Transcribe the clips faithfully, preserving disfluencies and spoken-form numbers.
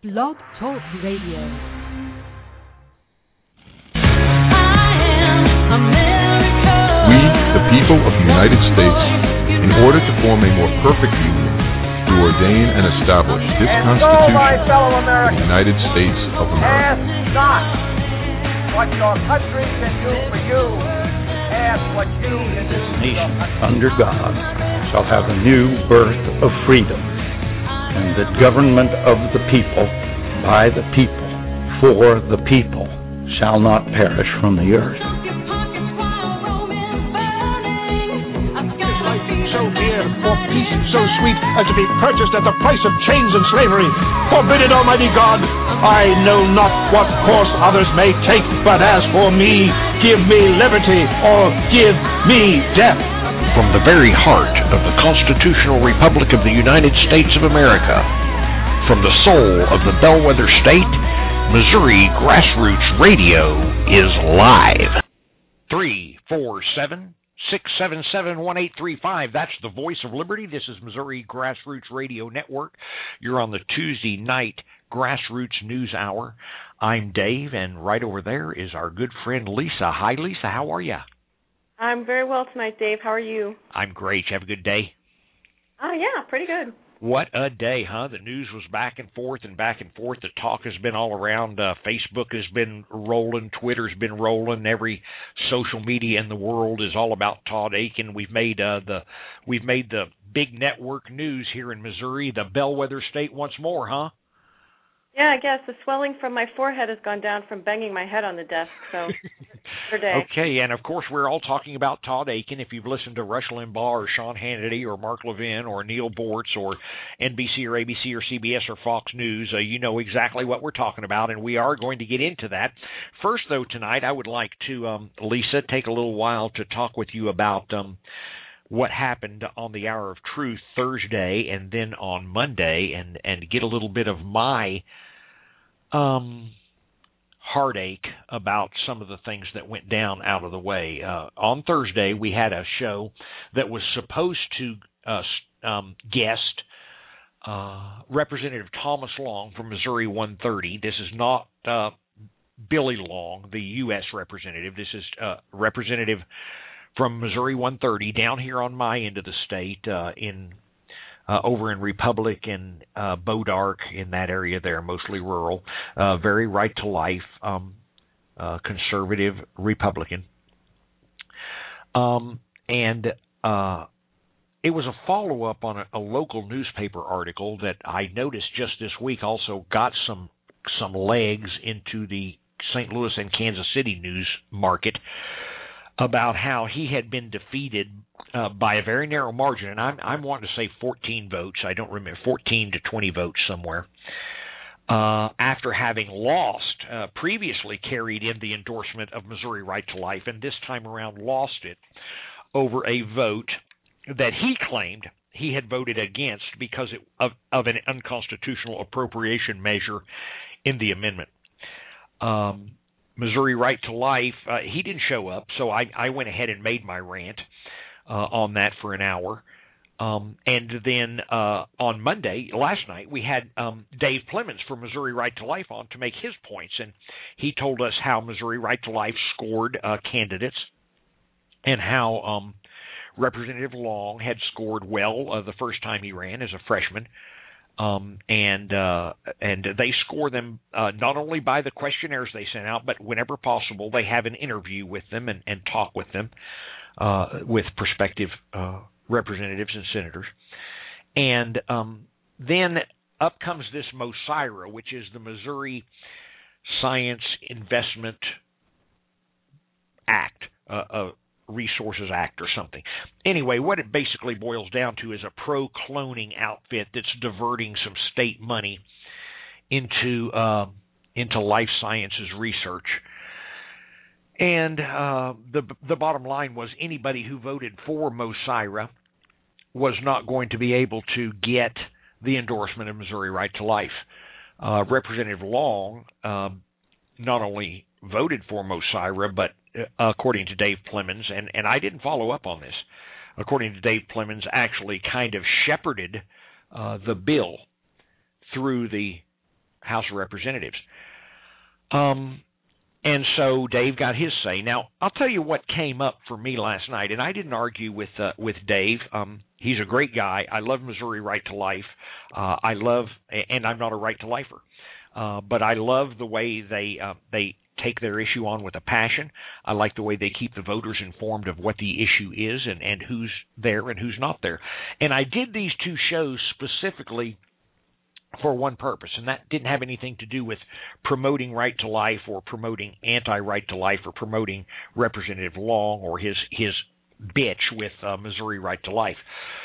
Blog Talk Radio. We, the people of the United States, in order to form a more perfect union, do ordain and establish this and Constitution so, my fellow of the Americans, United States of America. ask not what your country can do for you, ask what you can do for your country. Under God shall have a new birth of freedom, and the government of the people, by the people, for the people, shall not perish from the earth. So dear, for peace so sweet as to be purchased at the price of chains and slavery. Forbid it, Almighty God. I know not what course others may take, but as for me, give me liberty or give me death. From the very heart of the constitutional republic of the United States of America, from the soul of the bellwether state, Missouri Grassroots Radio is live. three four seven, six seven seven, one eight three five. That's the Voice of Liberty. This is Missouri Grassroots Radio Network. You're on the Tuesday night Grassroots News Hour. I'm Dave, and right over there is our good friend Lisa. Hi, Lisa. How are you? I'm very well tonight, Dave. How are you? I'm great. You have a good day? Oh, yeah, pretty good. What a day, huh? The news was back and forth and back and forth. The talk has been all around. Uh, Facebook has been rolling. Twitter's been rolling. Every social media in the world is all about Todd Akin. We've made uh, the we've made the big network news here in Missouri, the bellwether state once more, huh? Yeah, I guess the swelling from my forehead has gone down from banging my head on the desk. So, per day. Okay, and of course we're all talking about Todd Akin. If you've listened to Rush Limbaugh or Sean Hannity or Mark Levin or Neil Bortz or N B C or A B C or C B S or Fox News, uh, you know exactly what we're talking about, and we are going to get into that. First, though, tonight I would like to, um, Lisa, take a little while to talk with you about um, what happened on the Hour of Truth Thursday and then on Monday, and, and get a little bit of my um, heartache about some of the things that went down out of the way. Uh, on Thursday, we had a show that was supposed to uh, um, guest uh, Representative Thomas Long from Missouri one thirty. This is not uh, Billy Long, the U S representative. This is uh, Representative from Missouri one thirty down here on my end of the state uh, in uh, over in Republic and uh, Bodark, in that area there, mostly rural, uh, very right to life, um, uh, conservative Republican. Um, and uh, it was a follow-up on a, a local newspaper article that I noticed just this week also got some some legs into the Saint Louis and Kansas City news market, about how he had been defeated uh, by a very narrow margin, and I'm, I'm wanting to say fourteen votes. I don't remember, fourteen to twenty votes somewhere, uh, after having lost, uh, previously carried in the endorsement of Missouri Right to Life, and this time around lost it over a vote that he claimed he had voted against because it, of, of an unconstitutional appropriation measure in the amendment. Um Missouri Right to Life, uh, he didn't show up, so I, I went ahead and made my rant uh, on that for an hour. Um, and then uh, on Monday, last night, we had um, Dave Plemons from Missouri Right to Life on to make his points, and he told us how Missouri Right to Life scored uh, candidates and how um, Representative Long had scored well uh, the first time he ran as a freshman. Um, and uh, and they score them uh, not only by the questionnaires they send out, but whenever possible, they have an interview with them and, and talk with them, uh, with prospective uh, representatives and senators. And um, then up comes this MOSIRA, which is the Missouri Science Investment Act, uh, uh, Resources Act or something. Anyway, what it basically boils down to is a pro-cloning outfit that's diverting some state money into uh, into life sciences research. And uh, the the bottom line was anybody who voted for MOSIRA was not going to be able to get the endorsement of Missouri Right to Life. Uh, Representative Long uh, not only voted for MOSIRA, but uh, according to Dave Plemons, and, and I didn't follow up on this, according to Dave Plemons, actually kind of shepherded uh, the bill through the House of Representatives. Um, and so Dave got his say. Now, I'll tell you what came up for me last night, and I didn't argue with uh, with Dave. Um, he's a great guy. I love Missouri Right to Life. Uh, I love, and I'm not a right to lifer, uh, but I love the way they uh, they take their issue on with a passion. I like the way they keep the voters informed of what the issue is and, and who's there and who's not there. And I did these two shows specifically for one purpose, and that didn't have anything to do with promoting right to life or promoting anti-right to life or promoting Representative Long or his his bitch with uh, Missouri Right to Life.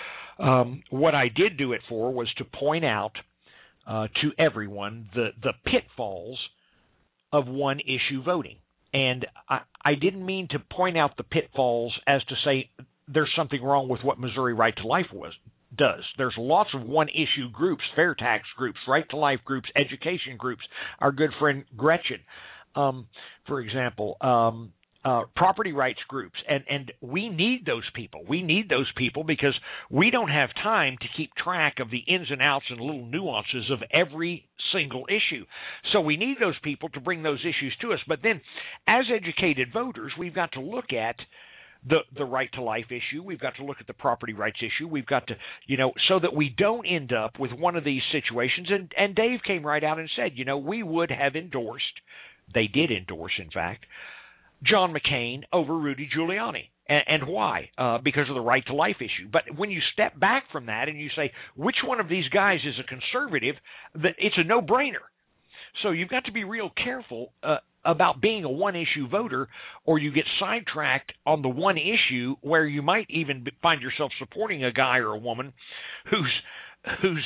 Um, what I did do it for was to point out uh, to everyone the, the pitfalls of one-issue voting. And I, I didn't mean to point out the pitfalls as to say there's something wrong with what Missouri Right to Life was. does. There's lots of one-issue groups, fair tax groups, right-to-life groups, education groups. Our good friend Gretchen, um, for example, um, uh, property rights groups, and, and we need those people. We need those people because we don't have time to keep track of the ins and outs and little nuances of every single issue. So we need those people to bring those issues to us. But then, as educated voters, we've got to look at the the right to life issue. We've got to look at the property rights issue. We've got to, you know, so that we don't end up with one of these situations. And, and Dave came right out and said, you know, we would have endorsed, they did endorse, in fact, John McCain over Rudy Giuliani. And, and why? Uh, because of the right to life issue. But when you step back from that and you say, which one of these guys is a conservative, that it's a no-brainer. So you've got to be real careful uh, about being a one-issue voter, or you get sidetracked on the one issue where you might even find yourself supporting a guy or a woman who's who's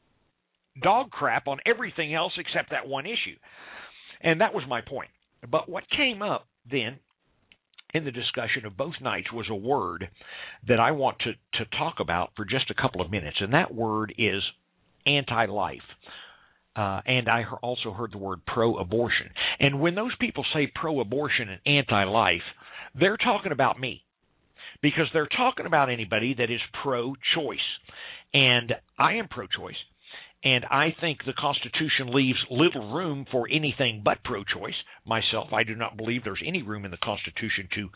dog crap on everything else except that one issue. And that was my point. But what came up then in the discussion of both nights was a word that I want to, to talk about for just a couple of minutes, and that word is anti-life. Uh, and I also heard the word pro-abortion. And when those people say pro-abortion and anti-life, they're talking about me, because they're talking about anybody that is pro-choice. And I am pro-choice, and I think the Constitution leaves little room for anything but pro-choice. Myself, I do not believe there's any room in the Constitution to,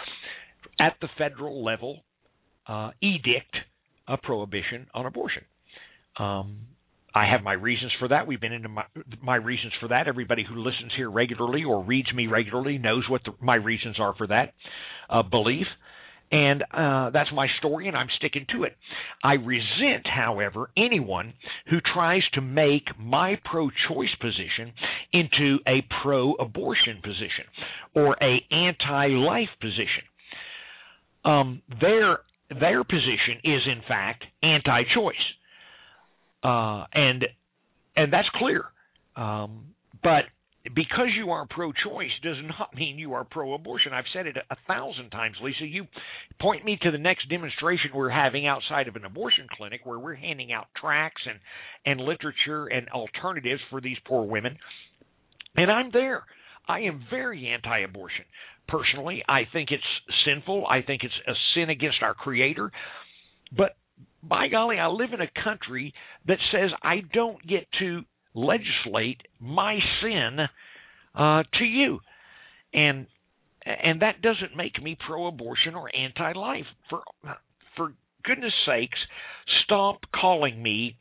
at the federal level, uh, edict a prohibition on abortion. Um I have my reasons for that. We've been into my, my reasons for that. Everybody who listens here regularly or reads me regularly knows what the, my reasons are for that uh, belief. And uh, that's my story, and I'm sticking to it. I resent, however, anyone who tries to make my pro-choice position into a pro-abortion position or a anti-life position. Um, their their position is, in fact, anti-choice. Uh, and and that's clear. Um, but because you are pro-choice does not mean you are pro-abortion. I've said it a, a thousand times, Lisa. You point me to the next demonstration we're having outside of an abortion clinic where we're handing out tracts and, and literature and alternatives for these poor women, and I'm there. I am very anti-abortion. Personally, I think it's sinful. I think it's a sin against our Creator. But by golly, I live in a country that says I don't get to legislate my sin uh, to you. And and that doesn't make me pro-abortion or anti-life. For, for goodness sakes, stop calling me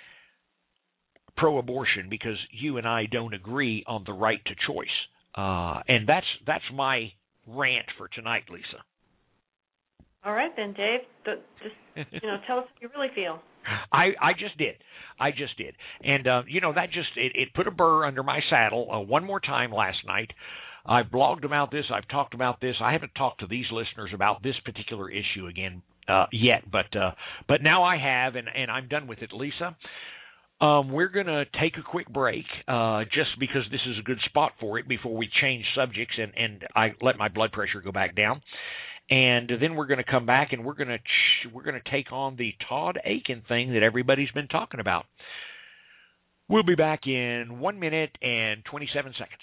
pro-abortion because you and I don't agree on the right to choice. Uh, and that's that's my rant for tonight, Lisa. All right then, Dave. Just you know, tell us how you really feel. I, I just did. I just did. And, uh, you know, that just, it, it put a burr under my saddle uh, one more time last night. I've blogged about this. I've talked about this. I haven't talked to these listeners about this particular issue again uh, yet, but uh, but now I have, and, and I'm done with it, Lisa. Um, we're going to take a quick break uh, just because this is a good spot for it before we change subjects and, and I let my blood pressure go back down. And then we're going to come back and we're going to ch- we're going to take on the Todd Akin thing that everybody's been talking about. We'll be back in one minute and twenty-seven seconds.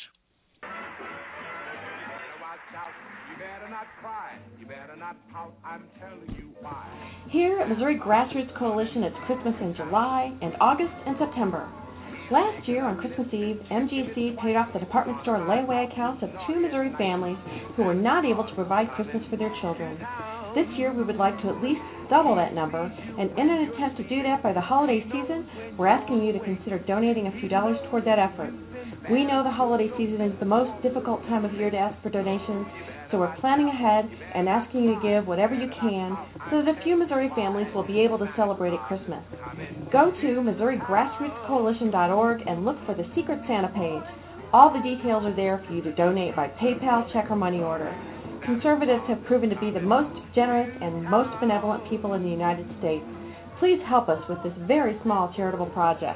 Here at Missouri Grassroots Coalition, it's Christmas in July and August and September. Last year, on Christmas Eve, M G C paid off the department store layaway accounts of two Missouri families who were not able to provide Christmas for their children. This year, we would like to at least double that number, and in an attempt to do that by the holiday season, we're asking you to consider donating a few dollars toward that effort. We know the holiday season is the most difficult time of year to ask for donations, so we're planning ahead and asking you to give whatever you can so that a few Missouri families will be able to celebrate at Christmas. Go to Missouri Grassroots Coalition dot org and look for the Secret Santa page. All the details are there for you to donate by PayPal, check, or money order. Conservatives have proven to be the most generous and most benevolent people in the United States. Please help us with this very small charitable project.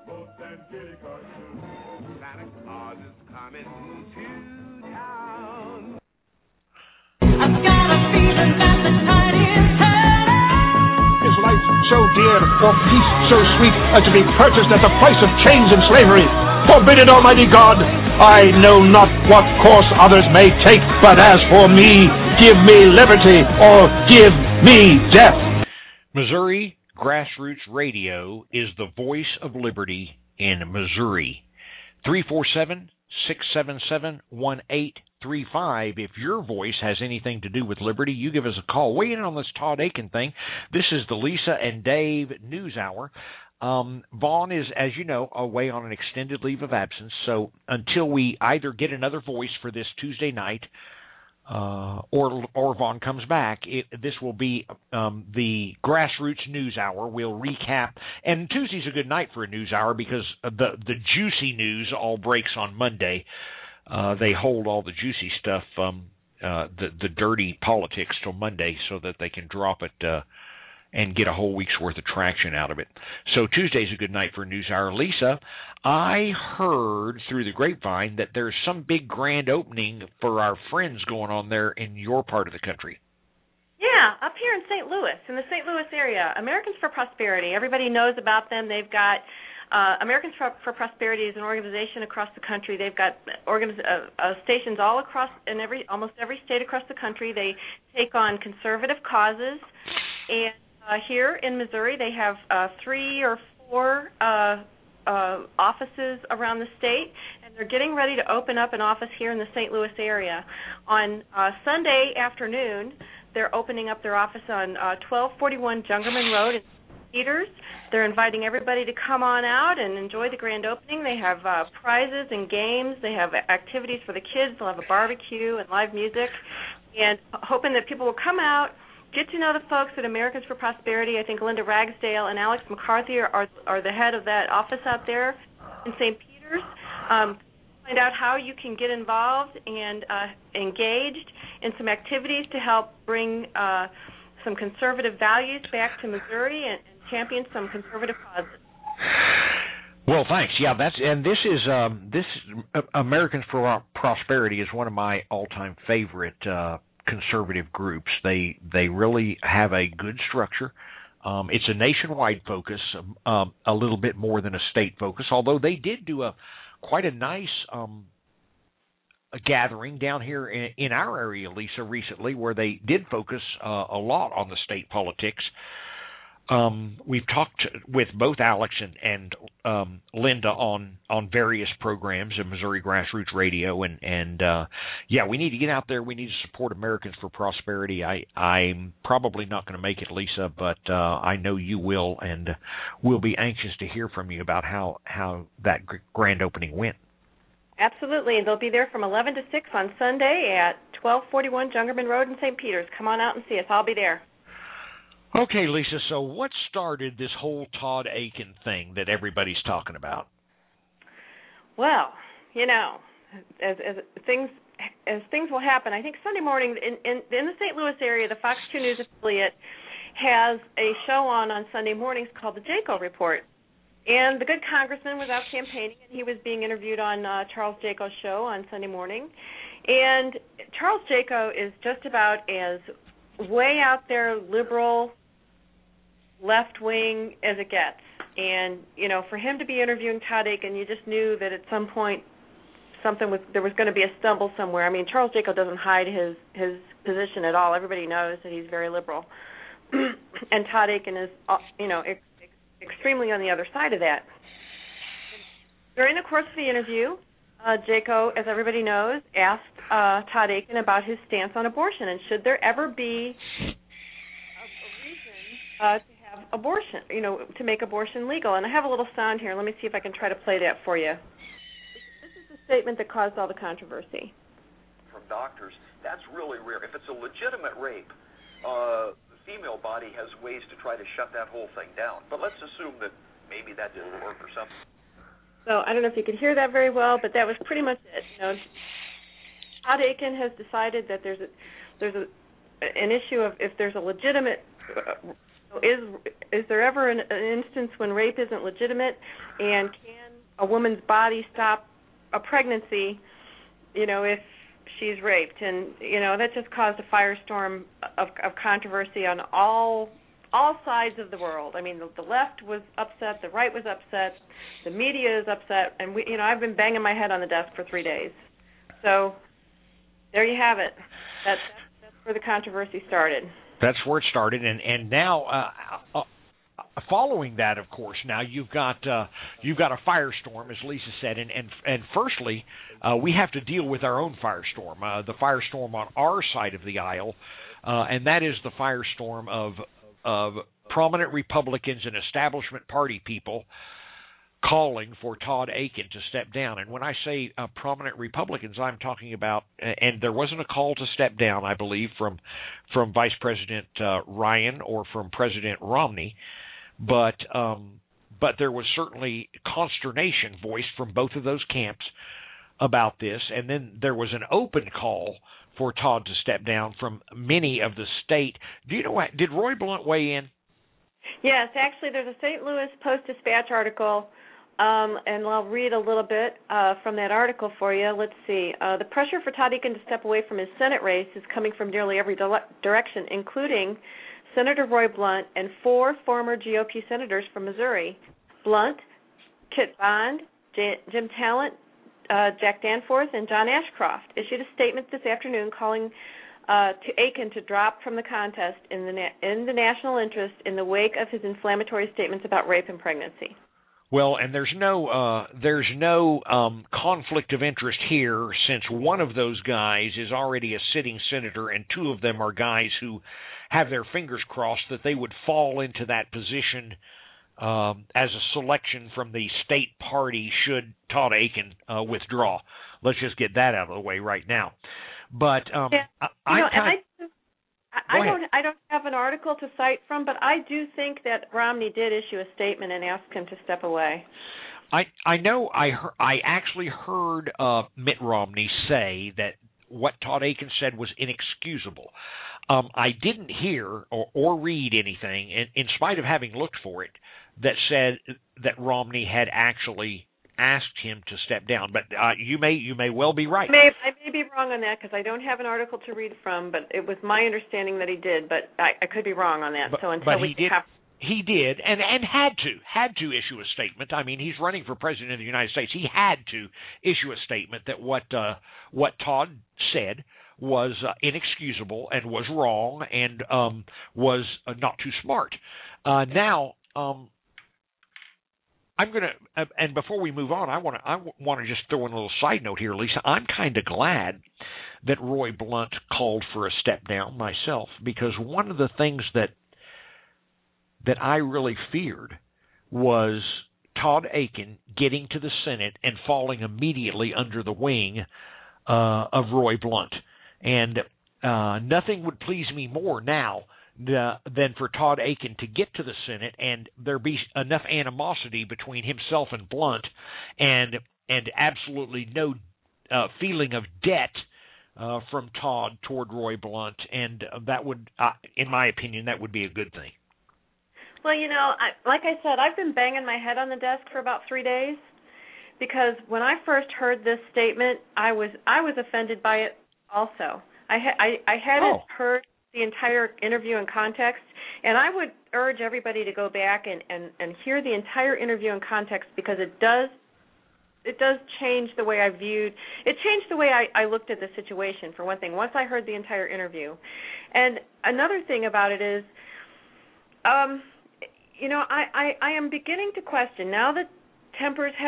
Is life so dear, or peace so sweet, as to be purchased at the price of chains and slavery? Forbid it, Almighty God! I know not what course others may take, but as for me, give me liberty or give me death. Missouri Grassroots Radio is the voice of liberty in Missouri. three four seven, six seven seven, one eight three five. If your voice has anything to do with liberty, you give us a call. Weigh in on this Todd Akin thing. This is the Lisa and Dave News Hour. Um, Vaughn is, as you know, away on an extended leave of absence, so until we either get another voice for this Tuesday night uh, or or Vaughn comes back, it, this will be um, the Grassroots News Hour. We'll recap, and Tuesday's a good night for a news hour because the, the juicy news all breaks on Monday. Uh, they hold all the juicy stuff, um, uh, the, the dirty politics, till Monday so that they can drop it uh, and get a whole week's worth of traction out of it. So Tuesday's a good night for a news hour. Lisa, I heard through the grapevine that there's some big grand opening for our friends going on there in your part of the country. Yeah, up here in Saint Louis, in the Saint Louis area. Americans for Prosperity. Everybody knows about them. They've got uh, Americans for, for Prosperity is an organization across the country. They've got organiz- uh, uh, stations all across, in every almost every state across the country. They take on conservative causes, and Uh, here in Missouri, they have uh, three or four uh, uh, offices around the state, and they're getting ready to open up an office here in the Saint Louis area. On uh, Sunday afternoon, they're opening up their office on uh, twelve forty-one Jungerman Road in Peters. They're inviting everybody to come on out and enjoy the grand opening. They have uh, prizes and games. They have activities for the kids. They'll have a barbecue and live music, and hoping that people will come out, get to know the folks at Americans for Prosperity. I think Linda Ragsdale and Alex McCarthy are are the head of that office out there in Saint Peters. Um, find out how you can get involved and uh, engaged in some activities to help bring uh, some conservative values back to Missouri and, and champion some conservative causes. Well, thanks. Yeah, that's and this is um, this uh, Americans for Prosperity is one of my all-time favorite Uh, conservative groups. They they really have a good structure. Um, it's a nationwide focus, um, a little bit more than a state focus, although they did do a quite a nice um, a gathering down here in, in our area, Lisa, recently, where they did focus uh, a lot on the state politics. Um, we've talked with both Alex and, and um, Linda on, on various programs in Missouri Grassroots Radio, and, and uh, yeah, we need to get out there. We need to support Americans for Prosperity. I, I'm probably not going to make it, Lisa, but uh, I know you will, and we'll be anxious to hear from you about how, how that grand opening went. Absolutely, and they'll be there from eleven to six on Sunday at twelve forty-one Jungerman Road in Saint Peters. Come on out and see us. I'll be there. Okay, Lisa, so what started this whole Todd Akin thing that everybody's talking about? Well, you know, as, as things as things will happen, I think Sunday morning in, in, in the Saint Louis area, the Fox two News affiliate has a show on on Sunday mornings called the Jaco Report. And the good congressman was out campaigning, and he was being interviewed on uh, Charles Jaco's show on Sunday morning. And Charles Jaco is just about as way out there liberal, left-wing as it gets. And, you know, for him to be interviewing Todd Akin, you just knew that at some point something was there was going to be a stumble somewhere. I mean, Charles Jaco doesn't hide his, his position at all. Everybody knows that he's very liberal. And Todd Akin is, you know, ex- extremely on the other side of that. during the course of the interview, uh, Jaco, as everybody knows, asked uh, Todd Akin about his stance on abortion and should there ever be a, a reason uh, to have abortion, you know, to make abortion legal. And I have a little sound here. Let me see if I can try to play that for you. This is the statement that caused all the controversy. From doctors, that's really rare. If it's a legitimate rape, uh, the female body has ways to try to shut that whole thing down. But let's assume that maybe that didn't work or something. So I don't know if you could hear that very well, but that was pretty much it. You know, Todd Akin has decided that there's a there's a an issue of if there's a legitimate uh, is is there ever an, an instance when rape isn't legitimate, and can a woman's body stop a pregnancy, you know, if she's raped? And you know that just caused a firestorm of, of controversy on all. all sides of the world. I mean, the, the left was upset, the right was upset, the media is upset, and we, you know, I've been banging my head on the desk for three days. So there you have it. That's, that's where the controversy started. That's where it started, and and now uh, uh, following that, of course, now you've got uh, you've got a firestorm, as Lisa said, and and and firstly, uh, we have to deal with our own firestorm, uh, the firestorm on our side of the aisle, uh, and that is the firestorm of. of prominent Republicans and establishment party people calling for Todd Akin to step down. And when I say uh, prominent Republicans, I'm talking about, and there wasn't a call to step down, I believe, from from Vice President uh, Ryan or from President Romney, but um, but there was certainly consternation voiced from both of those camps about this. And then there was an open call for Todd to step down from many of the state. Do you know what? Did Roy Blunt weigh in? Yes, actually, there's a Saint Louis Post-Dispatch article, um, and I'll read a little bit uh, from that article for you. Let's see. Uh, the pressure for Todd Akin to step away from his Senate race is coming from nearly every di- direction, including Senator Roy Blunt and four former G O P senators from Missouri: Blunt, Kit Bond, J- Jim Talent, Uh, Jack Danforth, and John Ashcroft issued a statement this afternoon calling uh, to Akin to drop from the contest in the na- in the national interest in the wake of his inflammatory statements about rape and pregnancy. Well, and there's no uh, there's no um, conflict of interest here, since one of those guys is already a sitting senator, and two of them are guys who have their fingers crossed that they would fall into that position Um, as a selection from the state party should Todd Akin uh, withdraw. Let's just get that out of the way right now. But um, yeah. I, you know, I, I, I, I don't I don't have an article to cite from, but I do think that Romney did issue a statement and ask him to step away. I I know I he- I actually heard uh, Mitt Romney say that what Todd Akin said was inexcusable. Um, I didn't hear or, or read anything, in, in spite of having looked for it, that said that Romney had actually asked him to step down. But uh, you may you may well be right. I may, I may be wrong on that because I don't have an article to read from, but it was my understanding that he did. But I, I could be wrong on that. But, so until but we he did. have He did, and, and had to, had to issue a statement. I mean, he's running for president of the United States. He had to issue a statement that what uh, what Todd said was uh, inexcusable and was wrong and um, was uh, not too smart. Uh, now, um, I'm going to, uh, and before we move on, I want to I want to just throw in a little side note here, Lisa. I'm kind of glad that Roy Blunt called for a step down myself, because one of the things that that I really feared was Todd Akin getting to the Senate and falling immediately under the wing uh, of Roy Blunt. And uh, nothing would please me more now uh, than for Todd Akin to get to the Senate and there be enough animosity between himself and Blunt, and and absolutely no uh, feeling of debt uh, from Todd toward Roy Blunt. And that would, uh, in my opinion, that would be a good thing. Well, you know, I, like I said, I've been banging my head on the desk for about three days because when I first heard this statement, I was I was offended by it also. I ha- I, I hadn't oh. heard the entire interview in context, and I would urge everybody to go back and, and, and hear the entire interview in context, because it does it does change the way I viewed it changed the way I, I looked at the situation, for one thing, once I heard the entire interview. And another thing about it is, um, you know, I, I, I am beginning to question, now that tempers have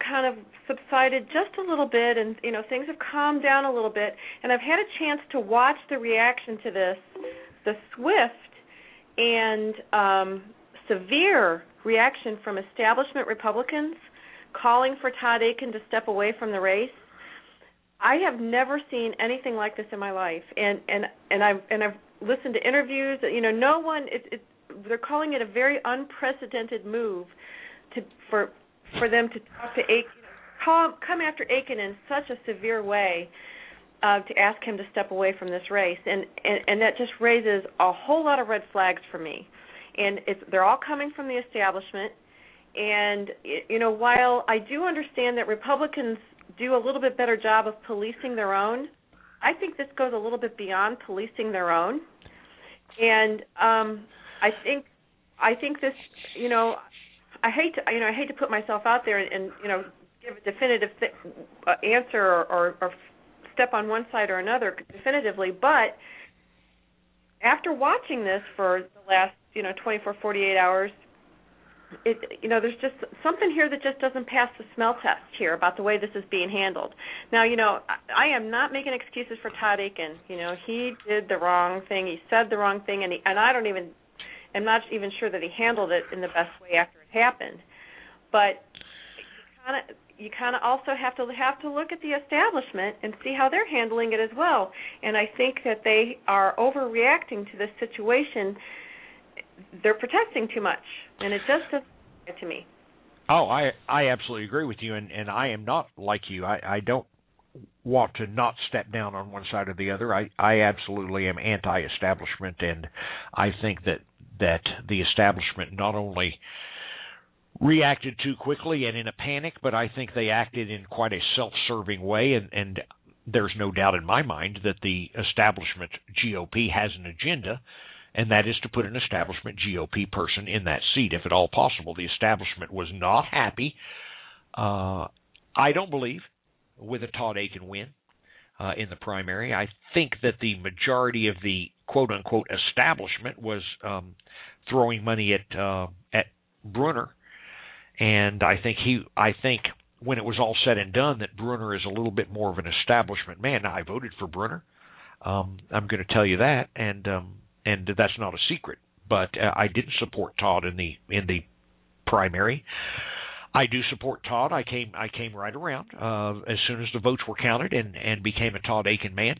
kind of subsided just a little bit, and you know things have calmed down a little bit, and I've had a chance to watch the reaction to this, the swift and um, severe reaction from establishment Republicans calling for Todd Akin to step away from the race. I have never seen anything like this in my life, and and and I've and I've listened to interviews. You know, no one. It, it, they're calling it a very unprecedented move to for for them to talk to Akin, call, come after Akin in such a severe way uh, to ask him to step away from this race, and, and and that just raises a whole lot of red flags for me. And it's, they're all coming from the establishment, and you know, while I do understand that Republicans do a little bit better job of policing their own, I think this goes a little bit beyond policing their own. And um, I think I think this, you know, I hate to, you know, I hate to put myself out there and, and you know, give a definitive th- uh, answer or, or, or step on one side or another definitively, but after watching this for the last, you know, twenty-four, forty-eight hours, It, you know, there's just something here that just doesn't pass the smell test here about the way this is being handled. Now, you know, I, I am not making excuses for Todd Akin. You know, he did the wrong thing. He said the wrong thing, and he, and I don't even, I'm not even sure that he handled it in the best way after it happened. But you kind of, you kind of also have to have to look at the establishment and see how they're handling it as well. And I think that they are overreacting to this situation. They're protesting too much, and it just doesn't get to me. Oh, I I absolutely agree with you, and, and I am not like you. I, I don't want to not step down on one side or the other. I, I absolutely am anti-establishment, and I think that, that the establishment not only reacted too quickly and in a panic, but I think they acted in quite a self-serving way, and, and there's no doubt in my mind that the establishment G O P has an agenda, and that is to put an establishment G O P person in that seat, if at all possible. The establishment was not happy, uh, I don't believe, with a Todd Akin win uh, in the primary. I think that the majority of the quote-unquote establishment was um, throwing money at uh, at Brunner, and I think he, I think when it was all said and done, that Brunner is a little bit more of an establishment man. Now, I voted for Brunner. Um, I'm going to tell you that, and um, and that's not a secret. But uh, I didn't support Todd in the in the primary. I do support Todd. I came I came right around uh, as soon as the votes were counted, and, and became a Todd Akin man.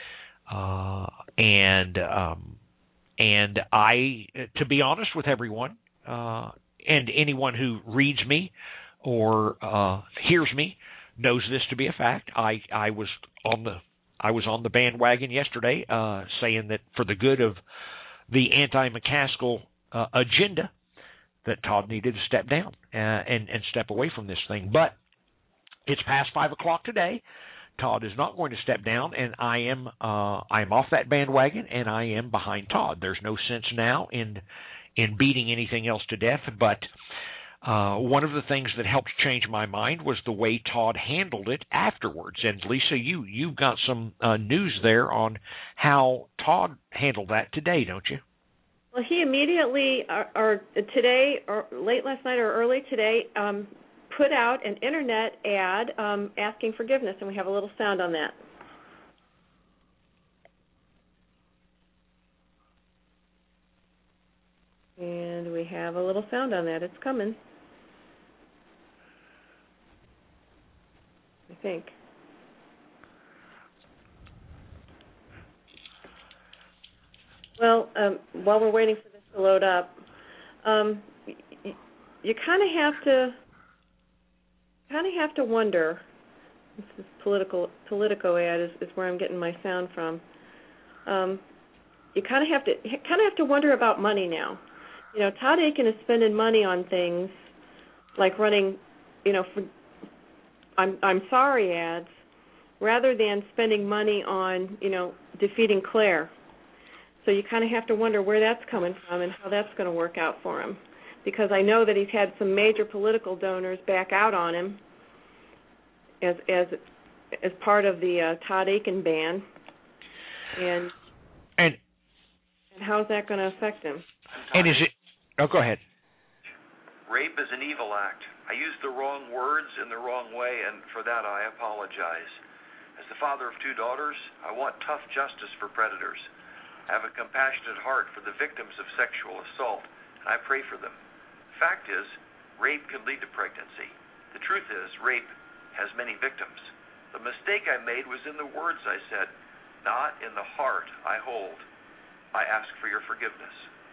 Uh, and um, and I, to be honest with everyone, uh, and anyone who reads me or uh, hears me knows this to be a fact. I, I was on the I was on the bandwagon yesterday, uh, saying that for the good of the anti-McCaskill uh, agenda, that Todd needed to step down uh, and, and step away from this thing. But it's past five o'clock today. Todd is not going to step down, and I am uh, I am off that bandwagon, and I am behind Todd. There's no sense now in in beating anything else to death. But uh, one of the things that helped change my mind was the way Todd handled it afterwards. And Lisa, you you've got some uh, news there on how Todd handled that today, don't you? Well, he immediately, or, or today, or late last night, or early today, um, put out an internet ad um, asking forgiveness, and we have a little sound on that. And we have a little sound on that. It's coming, I think. Well, um, while we're waiting for this to load up, um, you, you kind of have to, kind of have to wonder. This is political Politico ad is, is where I'm getting my sound from. Um, you kind of have to, kind of have to wonder about money now. You know, Todd Akin is spending money on things like running, you know, for I'm I'm sorry ads, rather than spending money on, you know, defeating Claire. So you kind of have to wonder where that's coming from and how that's going to work out for him. Because I know that he's had some major political donors back out on him as as as part of the uh, Todd Akin ban. And, and and how's that going to affect him? And is it... Oh, go ahead. Rape is an evil act. I used the wrong words in the wrong way, and for that I apologize. As the father of two daughters, I want tough justice for predators. I have a compassionate heart for the victims of sexual assault, and I pray for them. Fact is, rape can lead to pregnancy. The truth is, rape has many victims. The mistake I made was in the words I said, not in the heart I hold. I ask for your forgiveness.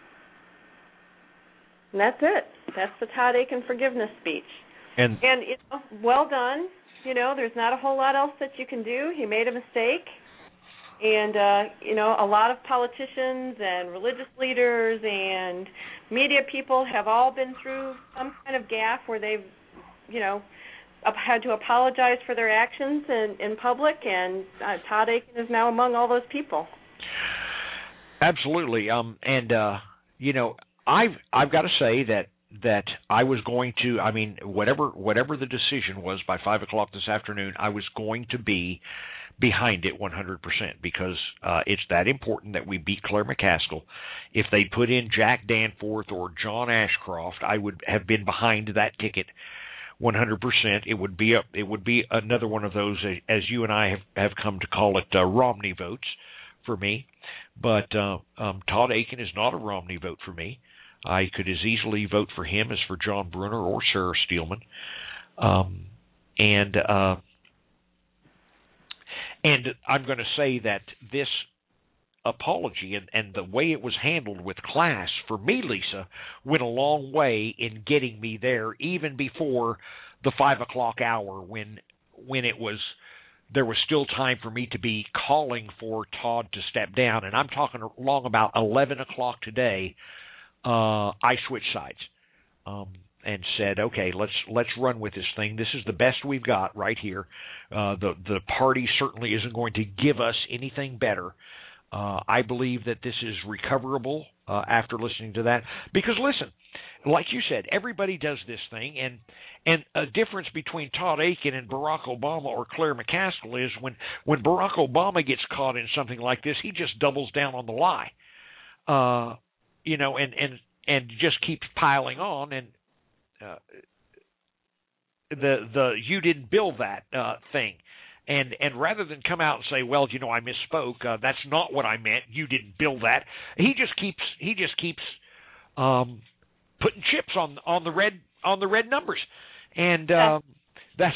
And that's it. That's the Todd Akin forgiveness speech. And, and you know, well done. You know, there's not a whole lot else that you can do. He made a mistake. And, uh, you know, a lot of politicians and religious leaders and media people have all been through some kind of gaffe where they've, you know, had to apologize for their actions in, in public, and uh, Todd Akin is now among all those people. Absolutely. Um, and, uh, you know, I've I've got to say that that I was going to, I mean, whatever whatever the decision was by five o'clock this afternoon, I was going to be behind it one hundred percent because uh, it's that important that we beat Claire McCaskill. If they put in Jack Danforth or John Ashcroft, I would have been behind that ticket one hundred percent. It would be a, it would be another one of those, as you and I have, have come to call it, uh, Romney votes for me. But uh, um, Todd Akin is not a Romney vote for me. I could as easily vote for him as for John Brunner or Sarah Steelman. Um, and uh, and I'm going to say that this apology and, and the way it was handled with class, for me, Lisa, went a long way in getting me there, even before the five o'clock hour when when it was there was still time for me to be calling for Todd to step down. And I'm talking along about eleven o'clock today. Uh, I switched sides um, and said, okay, let's let's run with this thing. This is the best we've got right here. Uh, the the party certainly isn't going to give us anything better. Uh, I believe that this is recoverable uh, after listening to that. Because listen, like you said, everybody does this thing, and and a difference between Todd Akin and Barack Obama or Claire McCaskill is when when Barack Obama gets caught in something like this, he just doubles down on the lie. Uh, You know, and, and, and just keeps piling on, and uh, the the you didn't build that uh, thing, and and rather than come out and say, well, you know, I misspoke, uh, that's not what I meant. You didn't build that. He just keeps he just keeps um, putting chips on on the red on the red numbers, and uh, that's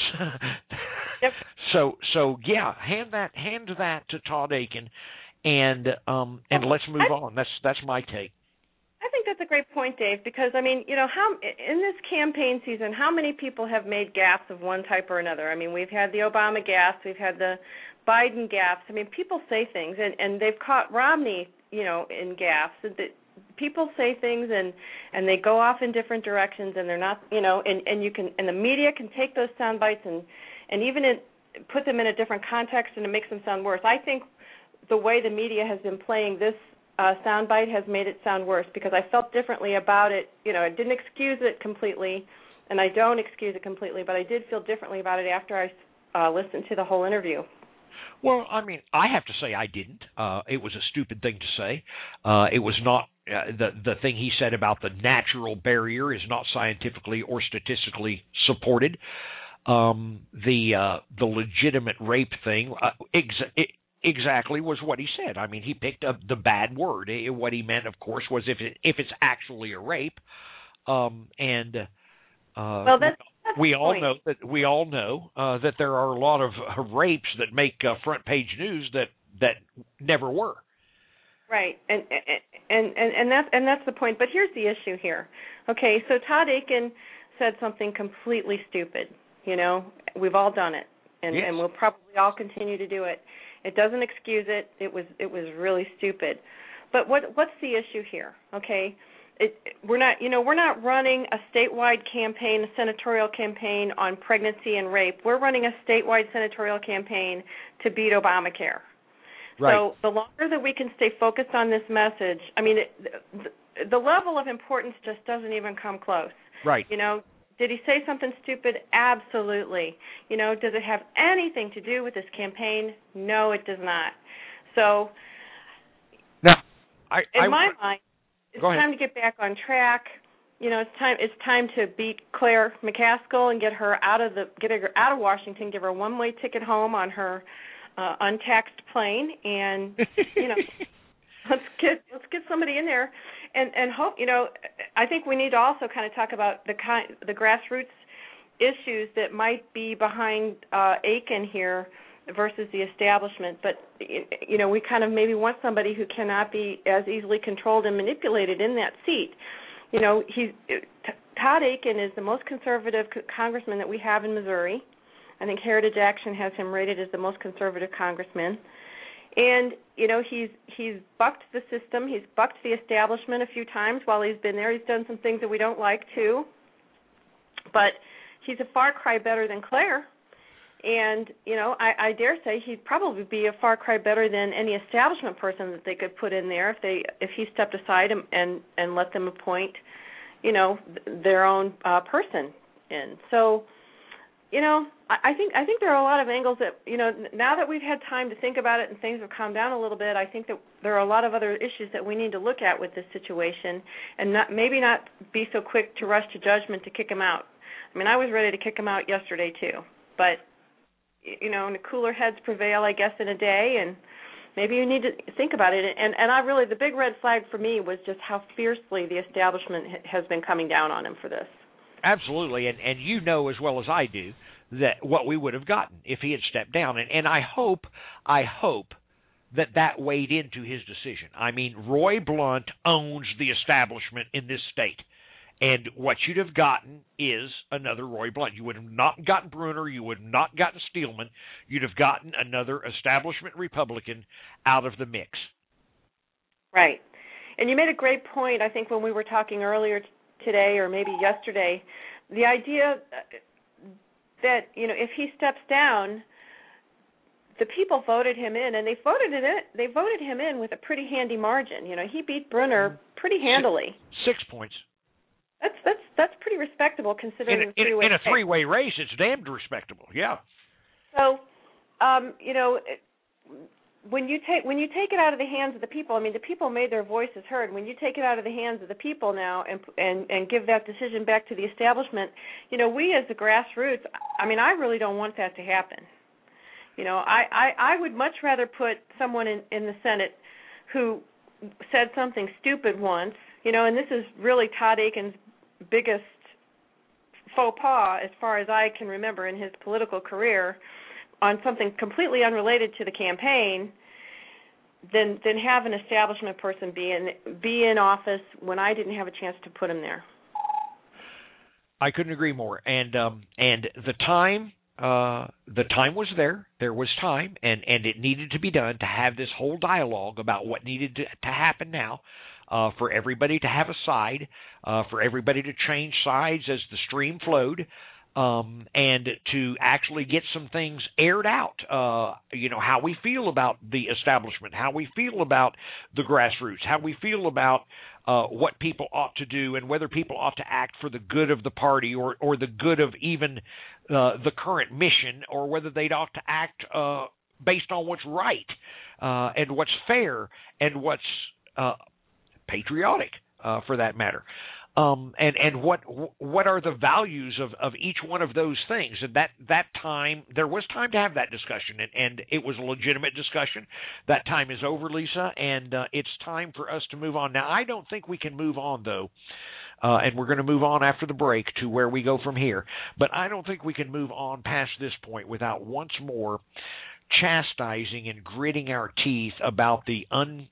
yep. so so yeah. Hand that hand that to Todd Akin, and um, and let's move on. That's that's my take. I think that's a great point, Dave, because, I mean, you know, how in this campaign season, how many people have made gaffes of one type or another? I mean, we've had the Obama gaffes, we've had the Biden gaffes. I mean, people say things, and, and they've caught Romney, you know, in gaffes. People say things, and, and they go off in different directions, and they're not, you know, and, and you can, and the media can take those sound bites and, and even in, put them in a different context, and it makes them sound worse. I think the way the media has been playing this Uh, soundbite has made it sound worse because I felt differently about it. You know, I didn't excuse it completely, and I don't excuse it completely, but I did feel differently about it after I uh, listened to the whole interview. Well, I mean, I have to say I didn't. Uh, it was a stupid thing to say. Uh, it was not uh, the the thing he said about the natural barrier is not scientifically or statistically supported. Um, the uh, the legitimate rape thing. Uh, ex- it, Exactly was what he said. I mean, he picked up the bad word. What he meant, of course, was if it, if it's actually a rape. Um, and uh, well, that's, that's we the all point. know that we all know uh, that there are a lot of uh, rapes that make uh, front page news that that never were. Right, and and and and that's and that's the point. But here's the issue here. Okay, so Todd Akin said something completely stupid. You know, we've all done it, and, yes. and we'll probably all continue to do it. It doesn't excuse it. It was it was really stupid. But what what's the issue here? Okay, it, we're not you know we're not running a statewide campaign, a senatorial campaign on pregnancy and rape. We're running a statewide senatorial campaign to beat Obamacare. Right. So the longer that we can stay focused on this message, I mean, it, the, the level of importance just doesn't even come close. Right. You know. Did he say something stupid? Absolutely. You know, does it have anything to do with this campaign? No, it does not. So, now, I, in I, my mind, it's go ahead. time to get back on track. you know, it's time. It's time to beat Claire McCaskill and get her out of the get her out of Washington. Give her a one-way ticket home on her uh, untaxed plane, and you know, let's get let's get somebody in there, and and hope. You know, I think we need to also kind of talk about the kind the grassroots issues that might be behind uh, Akin here versus the establishment. But you know, we kind of maybe want somebody who cannot be as easily controlled and manipulated in that seat. You know, he's, Todd Akin is the most conservative congressman that we have in Missouri. I think Heritage Action has him rated as the most conservative congressman. And, you know, he's he's bucked the system. He's bucked the establishment a few times while he's been there. He's done some things that we don't like, too. But he's a far cry better than Claire. And, you know, I, I dare say he'd probably be a far cry better than any establishment person that they could put in there if they if he stepped aside and and, and let them appoint, you know, their own uh, person in. So, you know, I, I think I think there are a lot of angles that, you know, now that we've had time to think about it and things have calmed down a little bit, I think that there are a lot of other issues that we need to look at with this situation and not maybe not be so quick to rush to judgment to kick him out. I mean, I was ready to kick him out yesterday, too, but you know, and the cooler heads prevail, I guess, in a day, and maybe you need to think about it. And and I really, the big red flag for me was just how fiercely the establishment has been coming down on him for this. Absolutely, and and you know as well as I do that what we would have gotten if he had stepped down, and and I hope, I hope that that weighed into his decision. I mean, Roy Blunt owns the establishment in this state. And what you'd have gotten is another Roy Blunt. You would have not gotten Bruner. You would have not gotten Steelman. You'd have gotten another establishment Republican out of the mix. Right. And you made a great point, I think, when we were talking earlier t- today or maybe yesterday, the idea that, you know, if he steps down, the people voted him in, and they voted it in, they voted him in with a pretty handy margin. You know, he beat Bruner pretty handily. Six, six points. That's that's that's pretty respectable considering in a, the three-way in a race. three-way race. It's damned respectable. Yeah. So, um, you know, when you take when you take it out of the hands of the people, I mean, the people made their voices heard. When you take it out of the hands of the people now and and and give that decision back to the establishment, you know, we as the grassroots, I mean, I really don't want that to happen. You know, I I, I would much rather put someone in, in the Senate who said something stupid once, you know, and this is really Todd Akin's biggest faux pas as far as I can remember in his political career on something completely unrelated to the campaign, then then have an establishment person be in be in office when I didn't have a chance to put him there. I couldn't agree more. And um, and the time uh, the time was there. There was time, and, and it needed to be done to have this whole dialogue about what needed to, to happen now. Uh, for everybody to have a side, uh, for everybody to change sides as the stream flowed, um, and to actually get some things aired out. Uh, you know, how we feel about the establishment, how we feel about the grassroots, how we feel about uh, what people ought to do, and whether people ought to act for the good of the party or, or the good of even uh, the current mission, or whether they'd ought to act uh, based on what's right uh, and what's fair and what's uh, patriotic, uh, for that matter, um, and and what what are the values of, of each one of those things? And that that time there was time to have that discussion, and, and it was a legitimate discussion. That time is over, Lisa, and uh, it's time for us to move on. Now, I don't think we can move on though, uh, and we're going to move on after the break to where we go from here. But I don't think we can move on past this point without once more chastising and gritting our teeth about the un.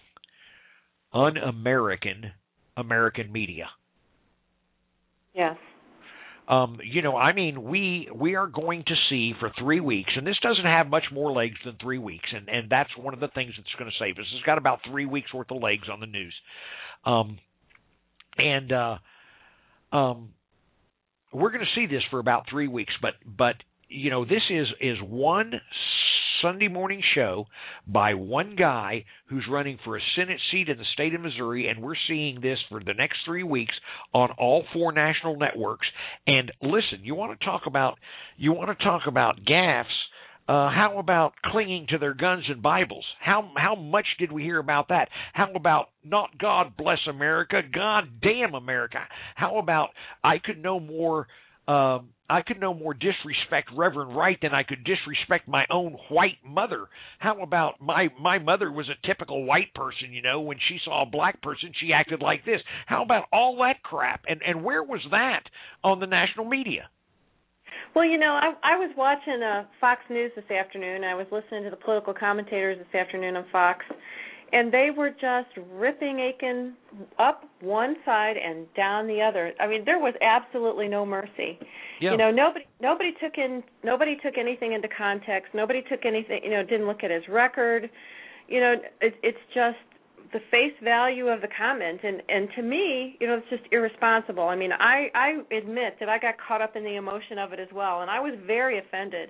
un-American American media. Yes. Um, you know, I mean, we we are going to see for three weeks, and this doesn't have much more legs than three weeks, and, and that's one of the things that's going to save us. It's got about three weeks worth of legs on the news. Um, and uh, um, we're going to see this for about three weeks, but, but you know, this is, is one Sunday morning show by one guy who's running for a Senate seat in the state of Missouri, and we're seeing this for the next three weeks on all four national networks. And listen, you want to talk about you want to talk about gaffes. Uh, how about clinging to their guns and Bibles? How how much did we hear about that? How about not God bless America, God damn America? How about I could no more um, I could no more disrespect Reverend Wright than I could disrespect my own white mother? How about my my mother was a typical white person, you know, when she saw a black person, she acted like this. How about all that crap? And and where was that on the national media? Well, you know, I, I was watching uh, Fox News this afternoon. I was listening to the political commentators this afternoon on Fox, and they were just ripping Aiken up one side and down the other. I mean, there was absolutely no mercy. Yeah. You know, nobody nobody took in nobody took anything into context. Nobody took anything. You know, didn't look at his record. You know, it, it's just the face value of the comment, and, and to me, you know, it's just irresponsible. I mean, I, I admit that I got caught up in the emotion of it as well, and I was very offended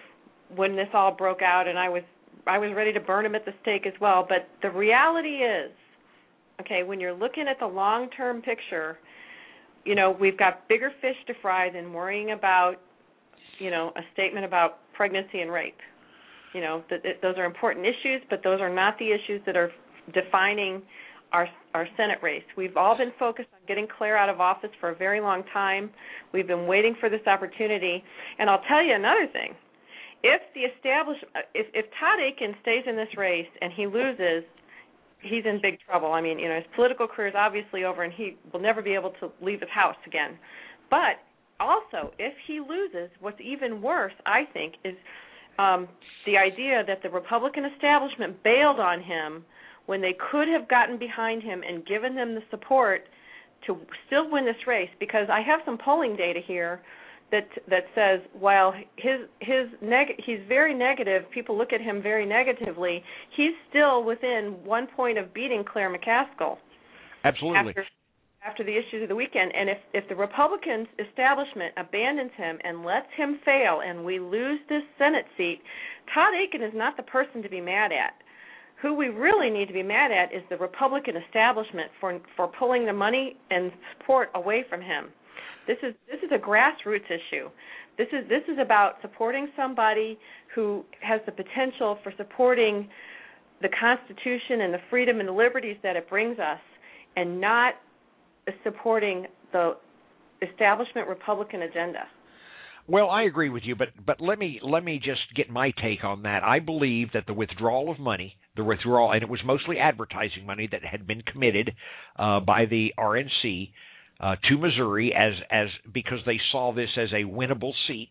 when this all broke out, and I was I was ready to burn him at the stake as well. But the reality is, okay, when you're looking at the long-term picture, you know, we've got bigger fish to fry than worrying about, you know, a statement about pregnancy and rape. You know, th- th- those are important issues, but those are not the issues that are defining our our Senate race. We've all been focused on getting Claire out of office for a very long time. We've been waiting for this opportunity. And I'll tell you another thing. If the establishment, if, if Todd Akin stays in this race and he loses, he's in big trouble. I mean, you know, his political career is obviously over, and he will never be able to leave his house again. But also, if he loses, what's even worse, I think, is um, the idea that the Republican establishment bailed on him when they could have gotten behind him and given them the support to still win this race. Because I have some polling data here that that says while his his neg- he's very negative, people look at him very negatively, he's still within one point of beating Claire McCaskill. Absolutely. After, after the issues of the weekend. And if, if the Republican establishment abandons him and lets him fail and we lose this Senate seat, Todd Akin is not the person to be mad at. Who we really need to be mad at is the Republican establishment for for pulling the money and support away from him. This is this is a grassroots issue. This is this is about supporting somebody who has the potential for supporting the Constitution and the freedom and the liberties that it brings us, and not supporting the establishment Republican agenda. Well, I agree with you, but but let me let me just get my take on that. I believe that the withdrawal of money, the withdrawal, and it was mostly advertising money that had been committed uh, by the R N C uh, to Missouri as as because they saw this as a winnable seat.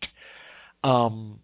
Um,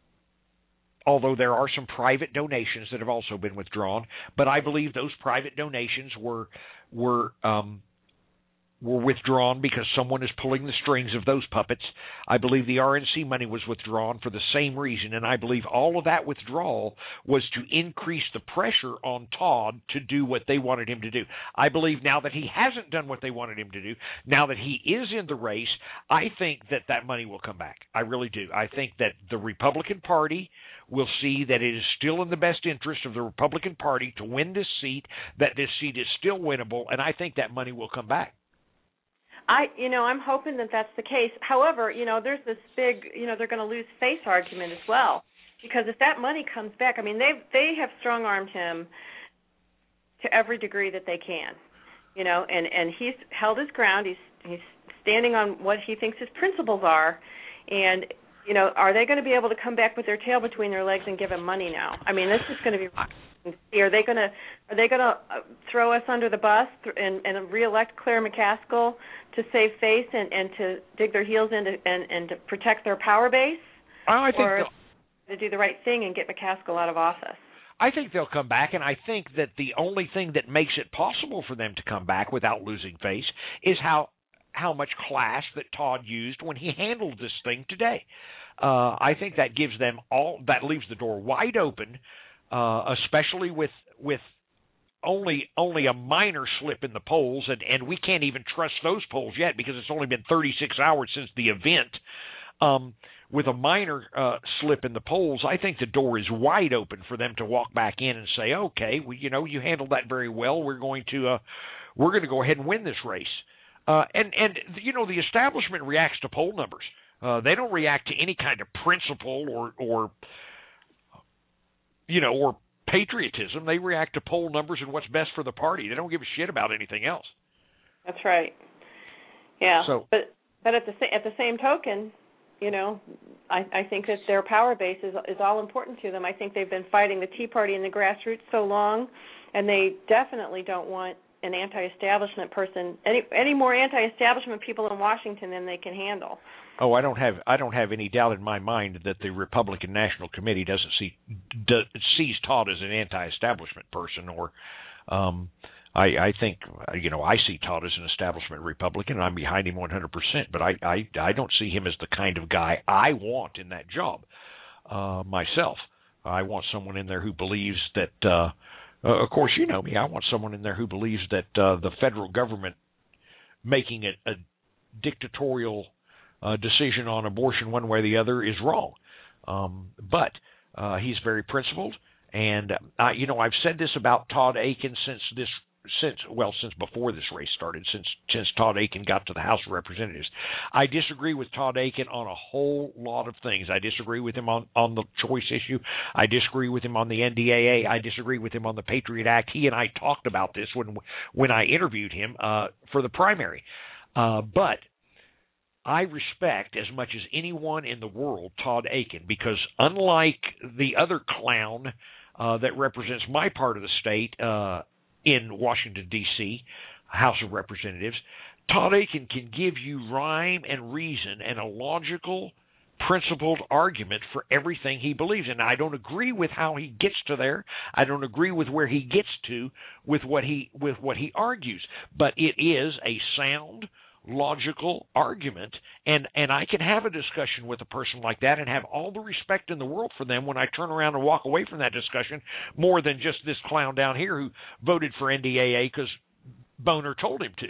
although there are some private donations that have also been withdrawn, but I believe those private donations were were um, were withdrawn because someone is pulling the strings of those puppets. I believe the R N C money was withdrawn for the same reason, and I believe all of that withdrawal was to increase the pressure on Todd to do what they wanted him to do. I believe now that he hasn't done what they wanted him to do, now that he is in the race, I think that that money will come back. I really do. I think that the Republican Party will see that it is still in the best interest of the Republican Party to win this seat, that this seat is still winnable, and I think that money will come back. I, you know, I'm hoping that that's the case. However, you know, there's this big, you know, they're going to lose face argument as well, because if that money comes back, I mean, they they have strong-armed him to every degree that they can, you know, and, and he's held his ground. He's he's standing on what he thinks his principles are, and you know, are they going to be able to come back with their tail between their legs and give him money now? I mean, this is going to be. Are they going to are they going to throw us under the bus and, and reelect Claire McCaskill to save face and, and to dig their heels in to, and, and to protect their power base? I think or to do the right thing and get McCaskill out of office? I think they'll come back, and I think that the only thing that makes it possible for them to come back without losing face is how how much class that Todd used when he handled this thing today. Uh, I think that gives them all that leaves the door wide open. Uh, especially with with only only a minor slip in the polls, and, and we can't even trust those polls yet because it's only been thirty-six hours since the event. Um, with a minor uh, slip in the polls, I think the door is wide open for them to walk back in and say, "Okay, well, you know, you handled that very well. We're going to uh, we're going to go ahead and win this race." Uh, and and you know, the establishment reacts to poll numbers. Uh, they don't react to any kind of principle or or you know, or patriotism. They react to poll numbers and what's best for the party. They don't give a shit about anything else. That's right. Yeah. So, but but at the at the same token, you know, I, I think that their power base is is all important to them. I think they've been fighting the Tea Party and the grassroots so long, and they definitely don't want an anti-establishment person, any any more anti-establishment people in Washington than they can handle. Oh, I don't have I don't have any doubt in my mind that the Republican National Committee doesn't see does, sees Todd as an anti-establishment person, or um, I, I think you know I see Todd as an establishment Republican, and I'm behind him one hundred percent. But I, I I don't see him as the kind of guy I want in that job uh, myself. I want someone in there who believes that. Uh, Uh, of course, you know me. I want someone in there who believes that uh, the federal government making a, a dictatorial uh, decision on abortion one way or the other is wrong. Um, but uh, he's very principled, and uh, you know I've said this about Todd Akin since this since well since before this race started, since since Todd Akin got to the House of Representatives. I disagree with Todd Akin on a whole lot of things. I disagree with him on, on the choice issue. I disagree with him on the N D A A. I disagree with him on the Patriot Act. He and I talked about this when when I interviewed him uh, for the primary. Uh, but I respect as much as anyone in the world Todd Akin, because unlike the other clown uh, that represents my part of the state, uh, in Washington, D C, House of Representatives, Todd Akin can give you rhyme and reason and a logical, principled argument for everything he believes in. I don't agree with how he gets to there. I don't agree with where he gets to with what he with what he argues. But it is a sound, logical argument, and, and I can have a discussion with a person like that and have all the respect in the world for them when I turn around and walk away from that discussion, more than just this clown down here who voted for N D A A because Boner told him to.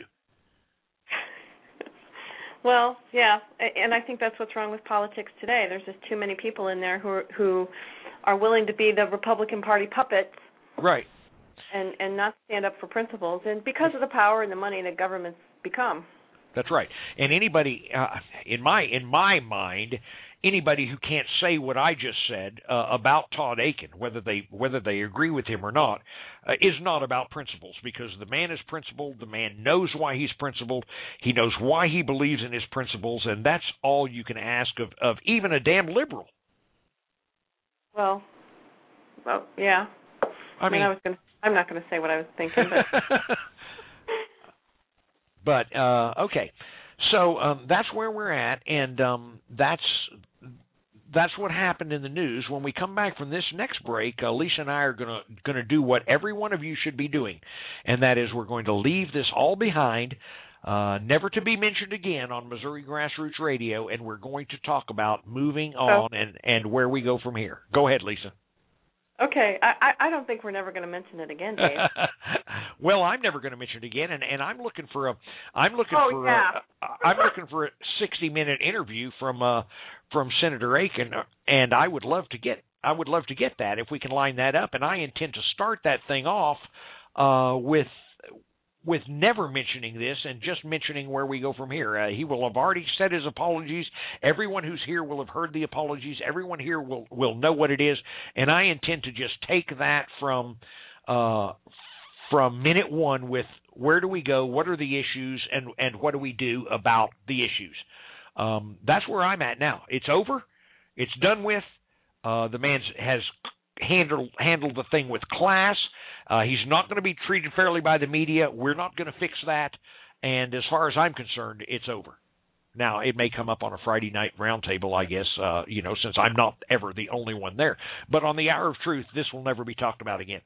Well, yeah, and I think that's what's wrong with politics today. There's just too many people in there who are, who are willing to be the Republican Party puppets, right, and and not stand up for principles, and because of the power and the money that governments become. That's right. And anybody, uh, in my in my mind, anybody who can't say what I just said uh, about Todd Akin, whether they whether they agree with him or not, uh, is not about principles, because the man is principled. The man knows why he's principled. He knows why he believes in his principles, and that's all you can ask of, of even a damn liberal. Well, well, yeah. I, I mean, mean, I was gonna, I'm not going to say what I was thinking, but. But, uh, okay, so um, that's where we're at, and um, that's that's what happened in the news. When we come back from this next break, uh, Lisa and I are going to going to do what every one of you should be doing, and that is we're going to leave this all behind, uh, never to be mentioned again on Missouri Grassroots Radio, and we're going to talk about moving on and, and where we go from here. Go ahead, Lisa. Okay, I, I don't think we're never going to mention it again, Dave. Well, I'm never going to mention it again, and, and I'm looking for a, I'm looking oh, for, yeah. a, I'm looking for a sixty minute interview from, uh, from Senator Akin, and I would love to get, I would love to get that if we can line that up, and I intend to start that thing off, uh, with. with never mentioning this and just mentioning where we go from here. Uh, he will have already said his apologies. Everyone who's here will have heard the apologies. Everyone here will, will know what it is. And I intend to just take that from uh, from minute one with where do we go, what are the issues, and, and what do we do about the issues. Um, that's where I'm at now. It's over. It's done with. Uh, the man has handled, handled the thing with class. Uh, he's not going to be treated fairly by the media. We're not going to fix that. And as far as I'm concerned, it's over. Now, it may come up on a Friday night roundtable, I guess, uh, you know, since I'm not ever the only one there. But on the Hour of Truth, this will never be talked about again.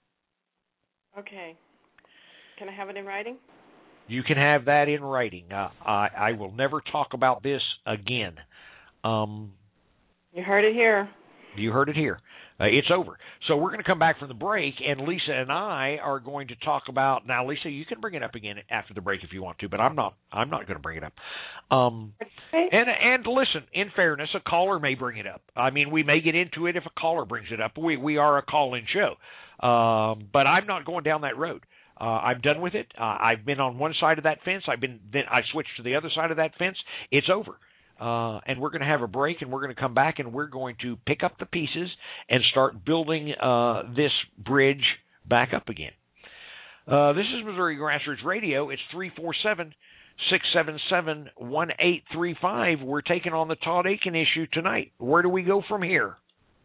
Okay. Can I have it in writing? You can have that in writing. Uh, I, I will never talk about this again. Um, you heard it here. You heard it here. Uh, it's over. So we're going to come back from the break, and Lisa and I are going to talk about. Now, Lisa, you can bring it up again after the break if you want to, but I'm not. I'm not going to bring it up. Um, okay. And and listen, in fairness, a caller may bring it up. I mean, we may get into it if a caller brings it up. We we are a call-in show, um, but I'm not going down that road. Uh, I'm done with it. Uh, I've been on one side of that fence. I've been. Then I switched to the other side of that fence. It's over. Uh, and we're going to have a break, and we're going to come back, and we're going to pick up the pieces and start building uh, this bridge back up again. Uh, this is Missouri Grassroots Radio. It's three four seven, six seven seven, one eight three five. We're taking on the Todd Akin issue tonight. Where do we go from here?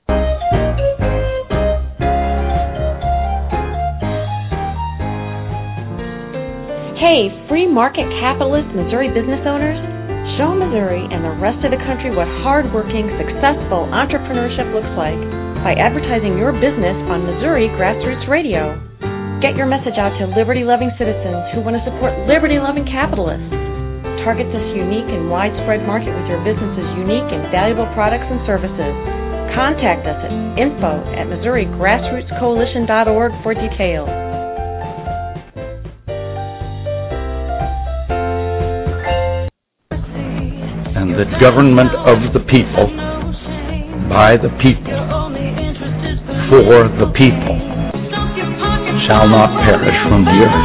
Hey, free market capitalist Missouri business owners, show Missouri and the rest of the country what hardworking, successful entrepreneurship looks like by advertising your business on Missouri Grassroots Radio. Get your message out to liberty-loving citizens who want to support liberty-loving capitalists. Target this unique and widespread market with your business's unique and valuable products and services. Contact us at info at Missouri Grassroots Coalition dot org for details. And the government of the people, by the people, for the people, shall not perish from the earth.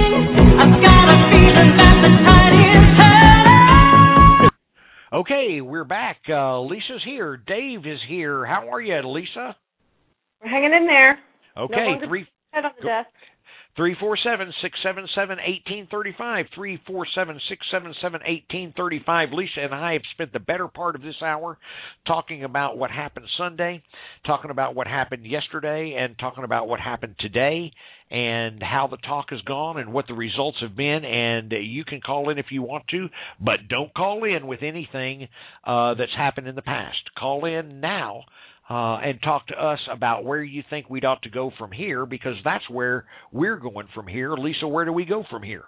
Okay, we're back. Uh, Lisa's here. Dave is here. How are you, Lisa? We're hanging in there. Okay, no three. Head on the desk. Three four seven six seven seven eighteen thirty five. Three four seven six seven seven eighteen thirty five. Lisa and I have spent the better part of this hour talking about what happened Sunday, talking about what happened yesterday, and talking about what happened today, and how the talk has gone and what the results have been. And you can call in if you want to, but don't call in with anything uh, that's happened in the past. Call in now. Uh, and talk to us about where you think we'd ought to go from here, because that's where we're going from here. Lisa, where do we go from here?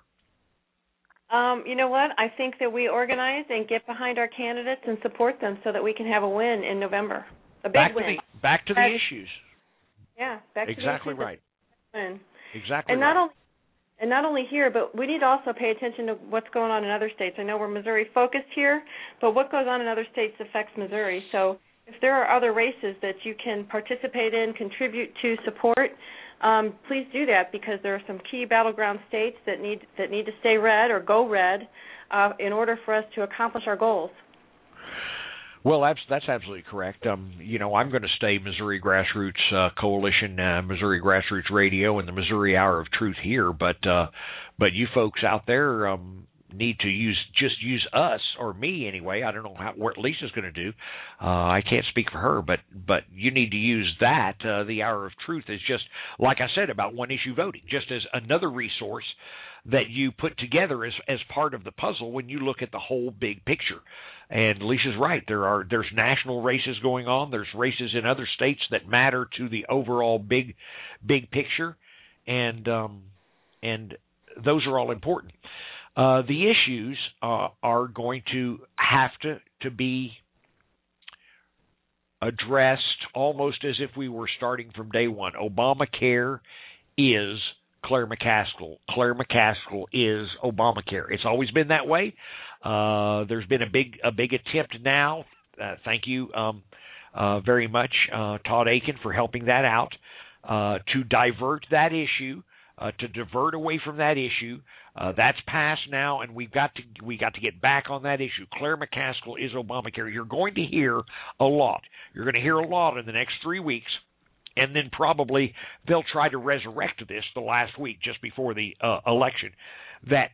Um, you know what? I think that we organize and get behind our candidates and support them so that we can have a win in November. A big back win. To the, back to the back, issues. Yeah, back exactly to the issues. Right. Win. Exactly and right. not only And not only here, but we need to also pay attention to what's going on in other states. I know we're Missouri-focused here, but what goes on in other states affects Missouri. So if there are other races that you can participate in, contribute to, support, um, please do that, because there are some key battleground states that need that need to stay red or go red uh, in order for us to accomplish our goals. Well, that's that's absolutely correct. Um, you know, I'm going to stay Missouri Grassroots uh, Coalition, uh, Missouri Grassroots Radio, and the Missouri Hour of Truth here. But uh, but you folks out there um, need to use just use us, or me anyway. I don't know how, what Lisa's going to do. Uh, I can't speak for her, but but you need to use that. Uh, the Hour of Truth is just, like I said, about one issue voting, just as another resource that you put together as as part of the puzzle when you look at the whole big picture. And Lisa's right. There are there's national races going on. There's races in other states that matter to the overall big big picture, and um, and those are all important. Uh, the issues uh, are going to have to, to be addressed almost as if we were starting from day one. Obamacare is Claire McCaskill. Claire McCaskill is Obamacare. It's always been that way. Uh, there's been a big a big attempt now. Uh, thank you um, uh, very much, uh, Todd Akin, for helping that out, uh, to divert that issue, uh, to divert away from that issue. Uh, that's passed now, and we've got to we got to get back on that issue. Claire McCaskill is Obamacare. You're going to hear a lot. You're going to hear a lot in the next three weeks. And then probably they'll try to resurrect this the last week just before the uh, election, that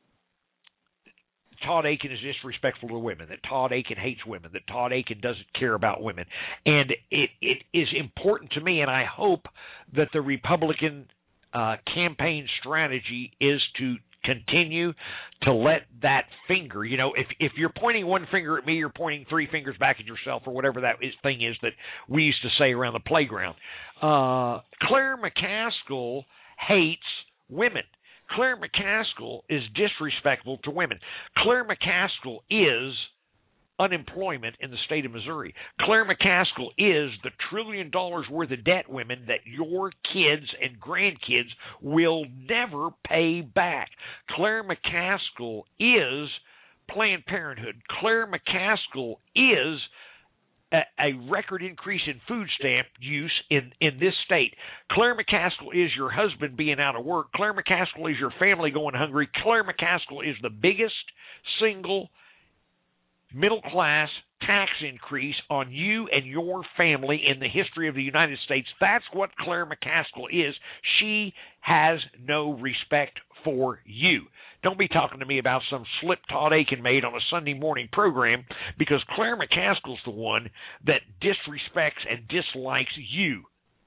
Todd Akin is disrespectful to women, that Todd Akin hates women, that Todd Akin doesn't care about women. And it, it is important to me, and I hope that the Republican uh, campaign strategy is to continue to let that finger, you know, if if you're pointing one finger at me, you're pointing three fingers back at yourself, or whatever that is, thing is that we used to say around the playground. Uh, Claire McCaskill hates women. Claire McCaskill is disrespectful to women. Claire McCaskill is unemployment in the state of Missouri. Claire McCaskill is the trillion dollars worth of debt, women, that your kids and grandkids will never pay back. Claire McCaskill is Planned Parenthood. Claire McCaskill is a, a record increase in food stamp use in, in this state. Claire McCaskill is your husband being out of work. Claire McCaskill is your family going hungry. Claire McCaskill is the biggest single middle-class tax increase on you and your family in the history of the United States. That's what Claire McCaskill is. She has no respect for you. Don't be talking to me about some slip Todd Aiken made on a Sunday morning program, because Claire McCaskill's the one that disrespects and dislikes you.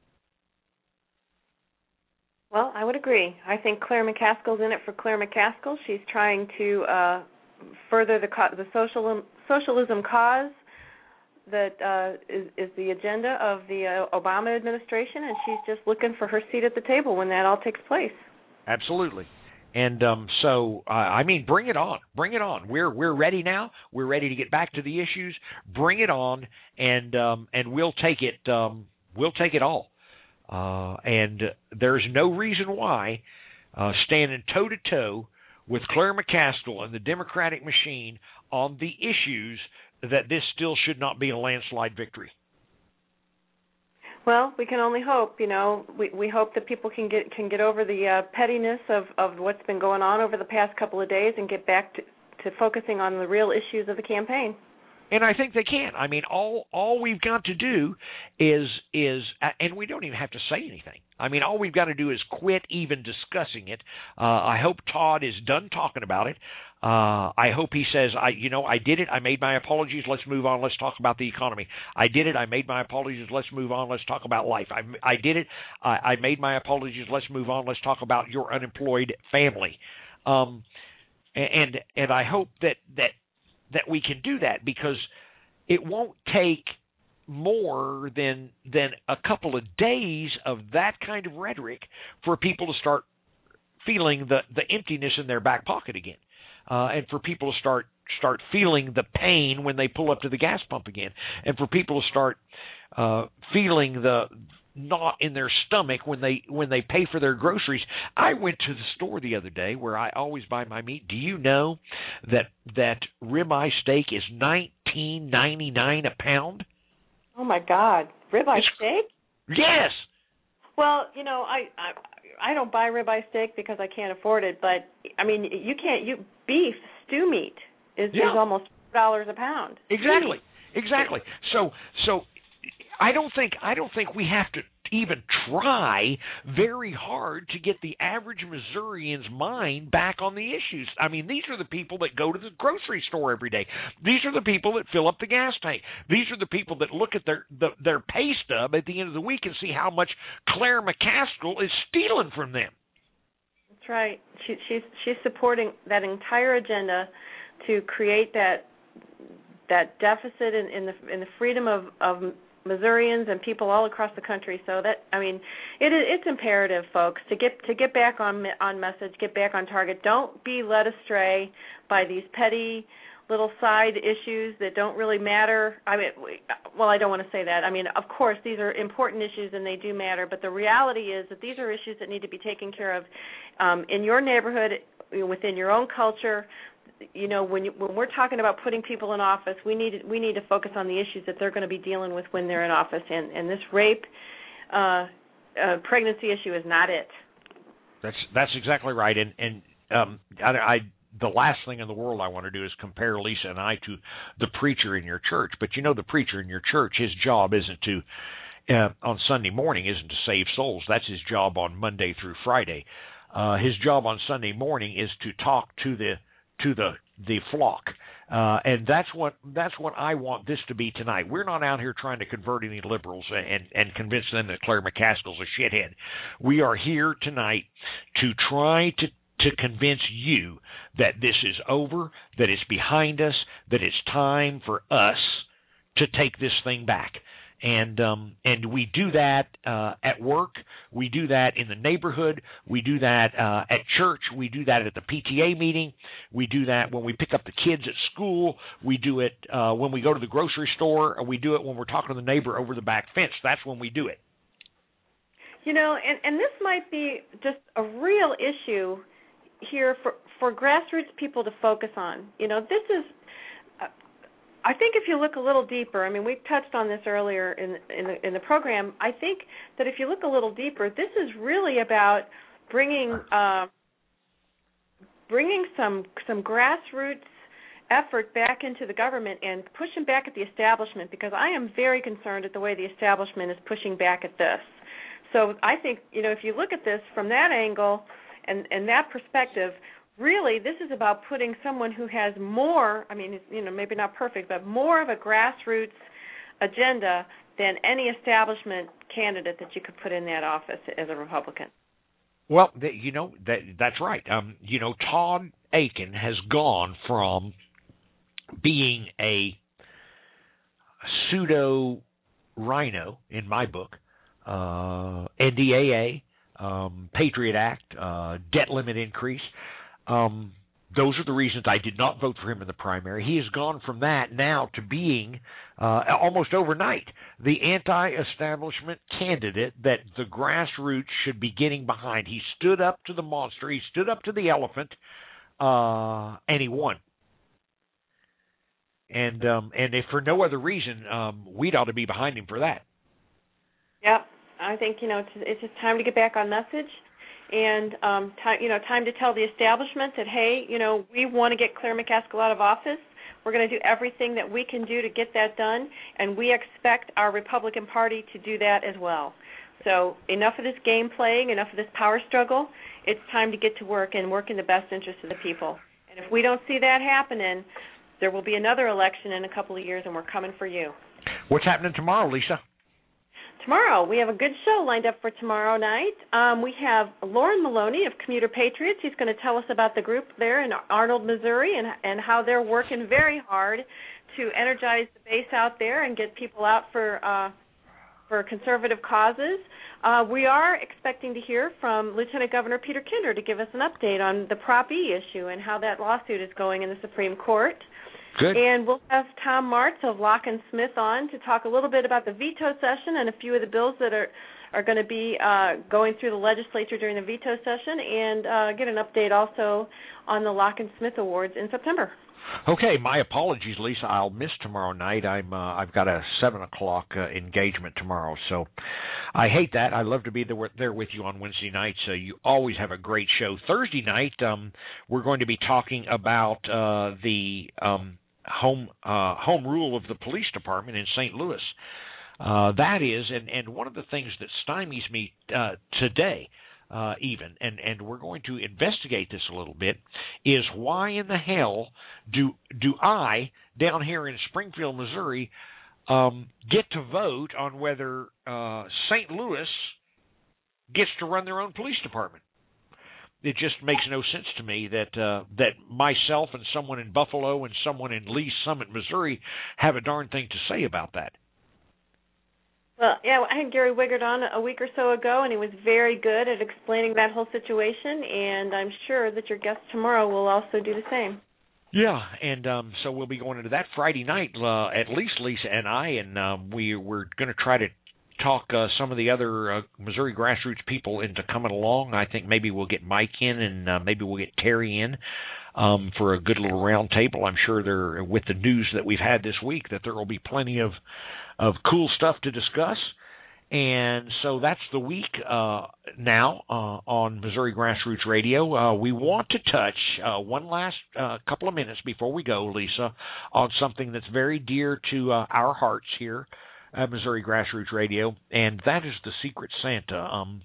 Well, I would agree. I think Claire McCaskill's in it for Claire McCaskill. She's trying to uh, further the co- the social, socialism cause that uh, is, is the agenda of the uh, Obama administration, and she's just looking for her seat at the table when that all takes place. Absolutely. And um, so, uh, I mean, bring it on. Bring it on. We're we're ready now. We're ready to get back to the issues. Bring it on, and um, and we'll take it. Um, we'll take it all. Uh, and there's no reason why uh, standing toe-to-toe with Claire McCaskill and the Democratic machine on the issues that this still should not be a landslide victory. Well, we can only hope. You know, we we hope that people can get can get over the uh, pettiness of, of what's been going on over the past couple of days and get back to, to focusing on the real issues of the campaign. And I think they can. I mean, all all we've got to do is is, and we don't even have to say anything. I mean, all we've got to do is quit even discussing it. Uh, I hope Todd is done talking about it. Uh, I hope he says, I, you know, I did it. I made my apologies. Let's move on. Let's talk about the economy. I did it. I made my apologies. Let's move on. Let's talk about life. I, I did it. I, I made my apologies. Let's move on. Let's talk about your unemployed family. Um, and and I hope that that. that we can do that, because it won't take more than than a couple of days of that kind of rhetoric for people to start feeling the, the emptiness in their back pocket again, uh, and for people to start start feeling the pain when they pull up to the gas pump again, and for people to start uh, feeling the knot in their stomach when they when they pay for their groceries. I went to the store the other day where I always buy my meat. Do you know that that ribeye steak is nineteen ninety-nine a pound? Oh my God, ribeye it's, steak? Yes. Well, you know, I, I I don't buy ribeye steak because I can't afford it. But I mean, you can't. You beef stew meat is, yeah. is almost four dollars a pound. Exactly. Exactly. So so. I don't think I don't think we have to even try very hard to get the average Missourian's mind back on the issues. I mean, these are the people that go to the grocery store every day. These are the people that fill up the gas tank. These are the people that look at their the, their pay stub at the end of the week and see how much Claire McCaskill is stealing from them. That's right. She, she's she's supporting that entire agenda to create that that deficit in, in the in the freedom of of Missourians and people all across the country. So that, I mean, it is, it's imperative, folks, to get to get back on on message, get back on target. Don't be led astray by these petty little side issues that don't really matter. I mean, well, I don't want to say that. I mean, of course, these are important issues and they do matter, but the reality is that these are issues that need to be taken care of um, in your neighborhood, within your own culture. You know, when you, when we're talking about putting people in office, we need we need to focus on the issues that they're going to be dealing with when they're in office, and, and this rape, uh, uh, pregnancy issue is not it. That's that's exactly right, and and um, I, I the last thing in the world I want to do is compare Lisa and I to the preacher in your church. But you know, the preacher in your church, his job isn't to uh, on Sunday morning isn't to save souls. That's his job on Monday through Friday. Uh, his job on Sunday morning is to talk to the to the the flock, uh, and that's what that's what I want this to be tonight. We're not out here trying to convert any liberals and and convince them that Claire McCaskill's a shithead. We are here tonight to try to to convince you that this is over, that it's behind us, that it's time for us to take this thing back. And um, and we do that uh, at work. We do that in the neighborhood. We do that uh, at church. We do that at the P T A meeting. We do that when we pick up the kids at school. We do it uh, when we go to the grocery store. Or we do it when we're talking to the neighbor over the back fence. That's when we do it. You know, and, and this might be just a real issue here for, for grassroots people to focus on. You know, this is... I think if you look a little deeper, I mean, we touched on this earlier in in the, in the program. I think that if you look a little deeper, this is really about bringing uh, bringing some some grassroots effort back into the government and pushing back at the establishment, because I am very concerned at the way the establishment is pushing back at this. So I think, you know, if you look at this from that angle and, and that perspective, really this is about putting someone who has more, I mean, you know, maybe not perfect, but more of a grassroots agenda than any establishment candidate that you could put in that office as a Republican. Well, you know, that that's right. Um, you know, Todd Akin has gone from being a pseudo rhino, in my book, uh, N D A A, um, Patriot Act, uh, debt limit increase. Um, those are the reasons I did not vote for him in the primary. He has gone from that now to being, uh, almost overnight, the anti-establishment candidate that the grassroots should be getting behind. He stood up to the monster. He stood up to the elephant, uh, and he won. And um, and if for no other reason, um, we'd ought to be behind him for that. Yep, I think, you know, it's, it's just time to get back on message. And, um, time, you know, time to tell the establishment that, hey, you know, we want to get Claire McCaskill out of office. We're going to do everything that we can do to get that done, and we expect our Republican Party to do that as well. So enough of this game playing, enough of this power struggle. It's time to get to work and work in the best interest of the people. And if we don't see that happening, there will be another election in a couple of years, and we're coming for you. What's happening tomorrow, Lisa? Tomorrow, we have a good show lined up for tomorrow night. Um, we have Lauren Maloney of Commuter Patriots. He's going to tell us about the group there in Arnold, Missouri, and, and how they're working very hard to energize the base out there and get people out for uh, for conservative causes. Uh, we are expecting to hear from Lieutenant Governor Peter Kinder to give us an update on the Prop E issue and how that lawsuit is going in the Supreme Court. Good. And we'll have Tom Martz of Locke and Smith on to talk a little bit about the veto session and a few of the bills that are, are going to be uh, going through the legislature during the veto session, and uh, get an update also on the Locke and Smith Awards in September. Okay, my apologies, Lisa. I'll miss tomorrow night. I'm uh, I've got a seven o'clock uh, engagement tomorrow, so I hate that. I love to be there, there with you on Wednesday nights. Uh, you always have a great show. Thursday night, um, we're going to be talking about uh, the um, home uh, home rule of the police department in Saint Louis. Uh, that is, and, and one of the things that stymies me uh, today, uh, even, and, and we're going to investigate this a little bit, is why in the hell do do I, down here in Springfield, Missouri, um, get to vote on whether uh, Saint Louis gets to run their own police department? It just makes no sense to me that uh, that myself and someone in Buffalo and someone in Lee Summit, Missouri, have a darn thing to say about that. Well, yeah, I had Gary Wiggert on a week or so ago, and he was very good at explaining that whole situation, and I'm sure that your guest tomorrow will also do the same. Yeah, and um, so we'll be going into that Friday night, uh, at least Lisa and I, and um, we, we're going to try to talk uh, some of the other uh, Missouri grassroots people into coming along. I think maybe we'll get Mike in, and uh, maybe we'll get Terry in um, for a good little round table. I'm sure there, with the news that we've had this week, that there will be plenty of, of cool stuff to discuss. And so that's the week uh, now uh, on Missouri Grassroots Radio. Uh, we want to touch uh, one last uh, couple of minutes before we go, Lisa, on something that's very dear to uh, our hearts here at Missouri Grassroots Radio, and that is the Secret Santa. Um,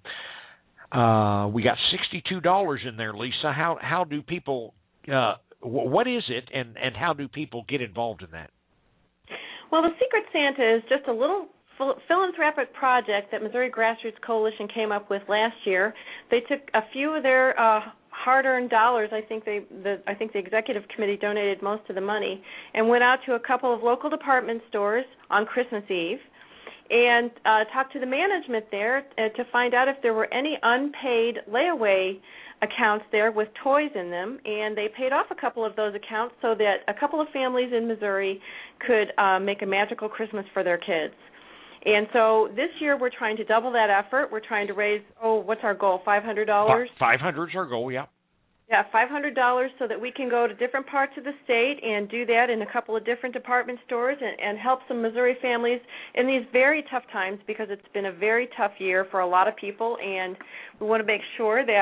uh, we got sixty-two dollars in there, Lisa. How how do people? Uh, what is it, and, and how do people get involved in that? Well, the Secret Santa is just a little philanthropic project that Missouri Grassroots Coalition came up with last year. They took a few of their uh, hard-earned dollars. I think they, the, I think the executive committee donated most of the money, and went out to a couple of local department stores on Christmas Eve, and uh, talked to the management there uh, to find out if there were any unpaid layaway accounts there with toys in them, and they paid off a couple of those accounts so that a couple of families in Missouri could uh, make a magical Christmas for their kids. And so this year we're trying to double that effort. We're trying to raise, oh, what's our goal, five hundred dollars? five hundred is our goal, yeah. Yeah, five hundred dollars so that we can go to different parts of the state and do that in a couple of different department stores and, and help some Missouri families in these very tough times, because it's been a very tough year for a lot of people, and we want to make sure that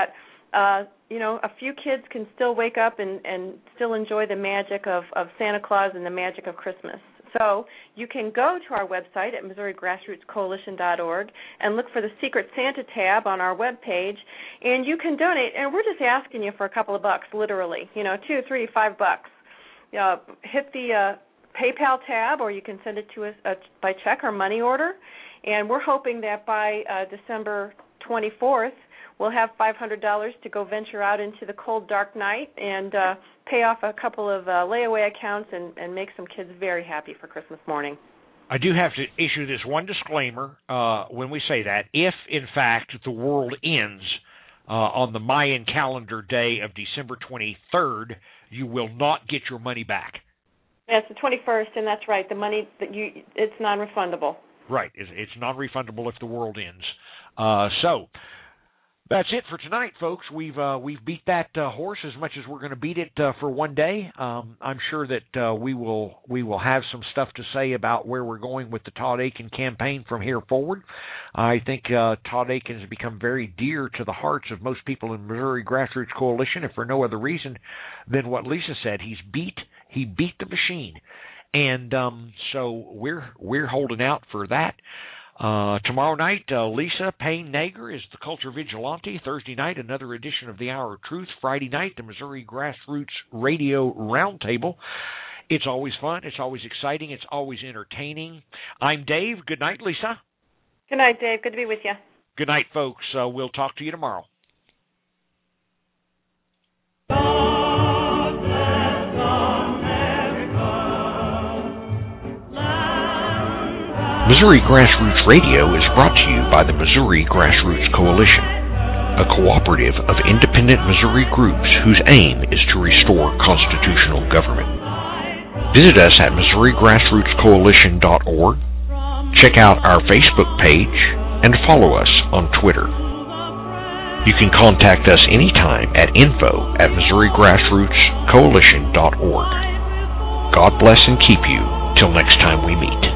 uh, you know, a few kids can still wake up and, and still enjoy the magic of, of Santa Claus and the magic of Christmas. So you can go to our website at Missouri Grassroots Coalition dot org and look for the Secret Santa tab on our webpage, and you can donate. And we're just asking you for a couple of bucks, literally, you know, two, three, five bucks. Uh, hit the uh, PayPal tab, or you can send it to us uh, by check or money order. And we're hoping that by uh, December twenty-fourth, we'll have five hundred dollars to go venture out into the cold, dark night and uh, pay off a couple of uh, layaway accounts and, and make some kids very happy for Christmas morning. I do have to issue this one disclaimer uh, when we say that. If, in fact, the world ends uh, on the Mayan calendar day of December twenty-third, you will not get your money back. Yeah, it's the twenty-first, and that's right. The money, that you it's non-refundable. Right. It's, it's non-refundable if the world ends. Uh, so... That's it for tonight, folks. We've uh, we've beat that uh, horse as much as we're going to beat it uh, for one day. Um, I'm sure that uh, we will we will have some stuff to say about where we're going with the Todd Akin campaign from here forward. I think uh, Todd Akin has become very dear to the hearts of most people in Missouri Grassroots Coalition, if for no other reason than what Lisa said. He's beat he beat the machine, and um, so we're we're holding out for that. Uh, tomorrow night, uh, Lisa Payne-Nager is the Culture Vigilante. Thursday night, another edition of the Hour of Truth. Friday night, the Missouri Grassroots Radio Roundtable. It's always fun. It's always exciting. It's always entertaining. I'm Dave. Good night, Lisa. Good night, Dave. Good to be with you. Good night, folks. Uh, we'll talk to you tomorrow. Missouri Grassroots Radio is brought to you by the Missouri Grassroots Coalition, a cooperative of independent Missouri groups whose aim is to restore constitutional government. Visit us at Missouri Grassroots Coalition dot org, check out our Facebook page, and follow us on Twitter. You can contact us anytime at info at Missouri Grassroots Coalition dot org. God bless and keep you till next time we meet.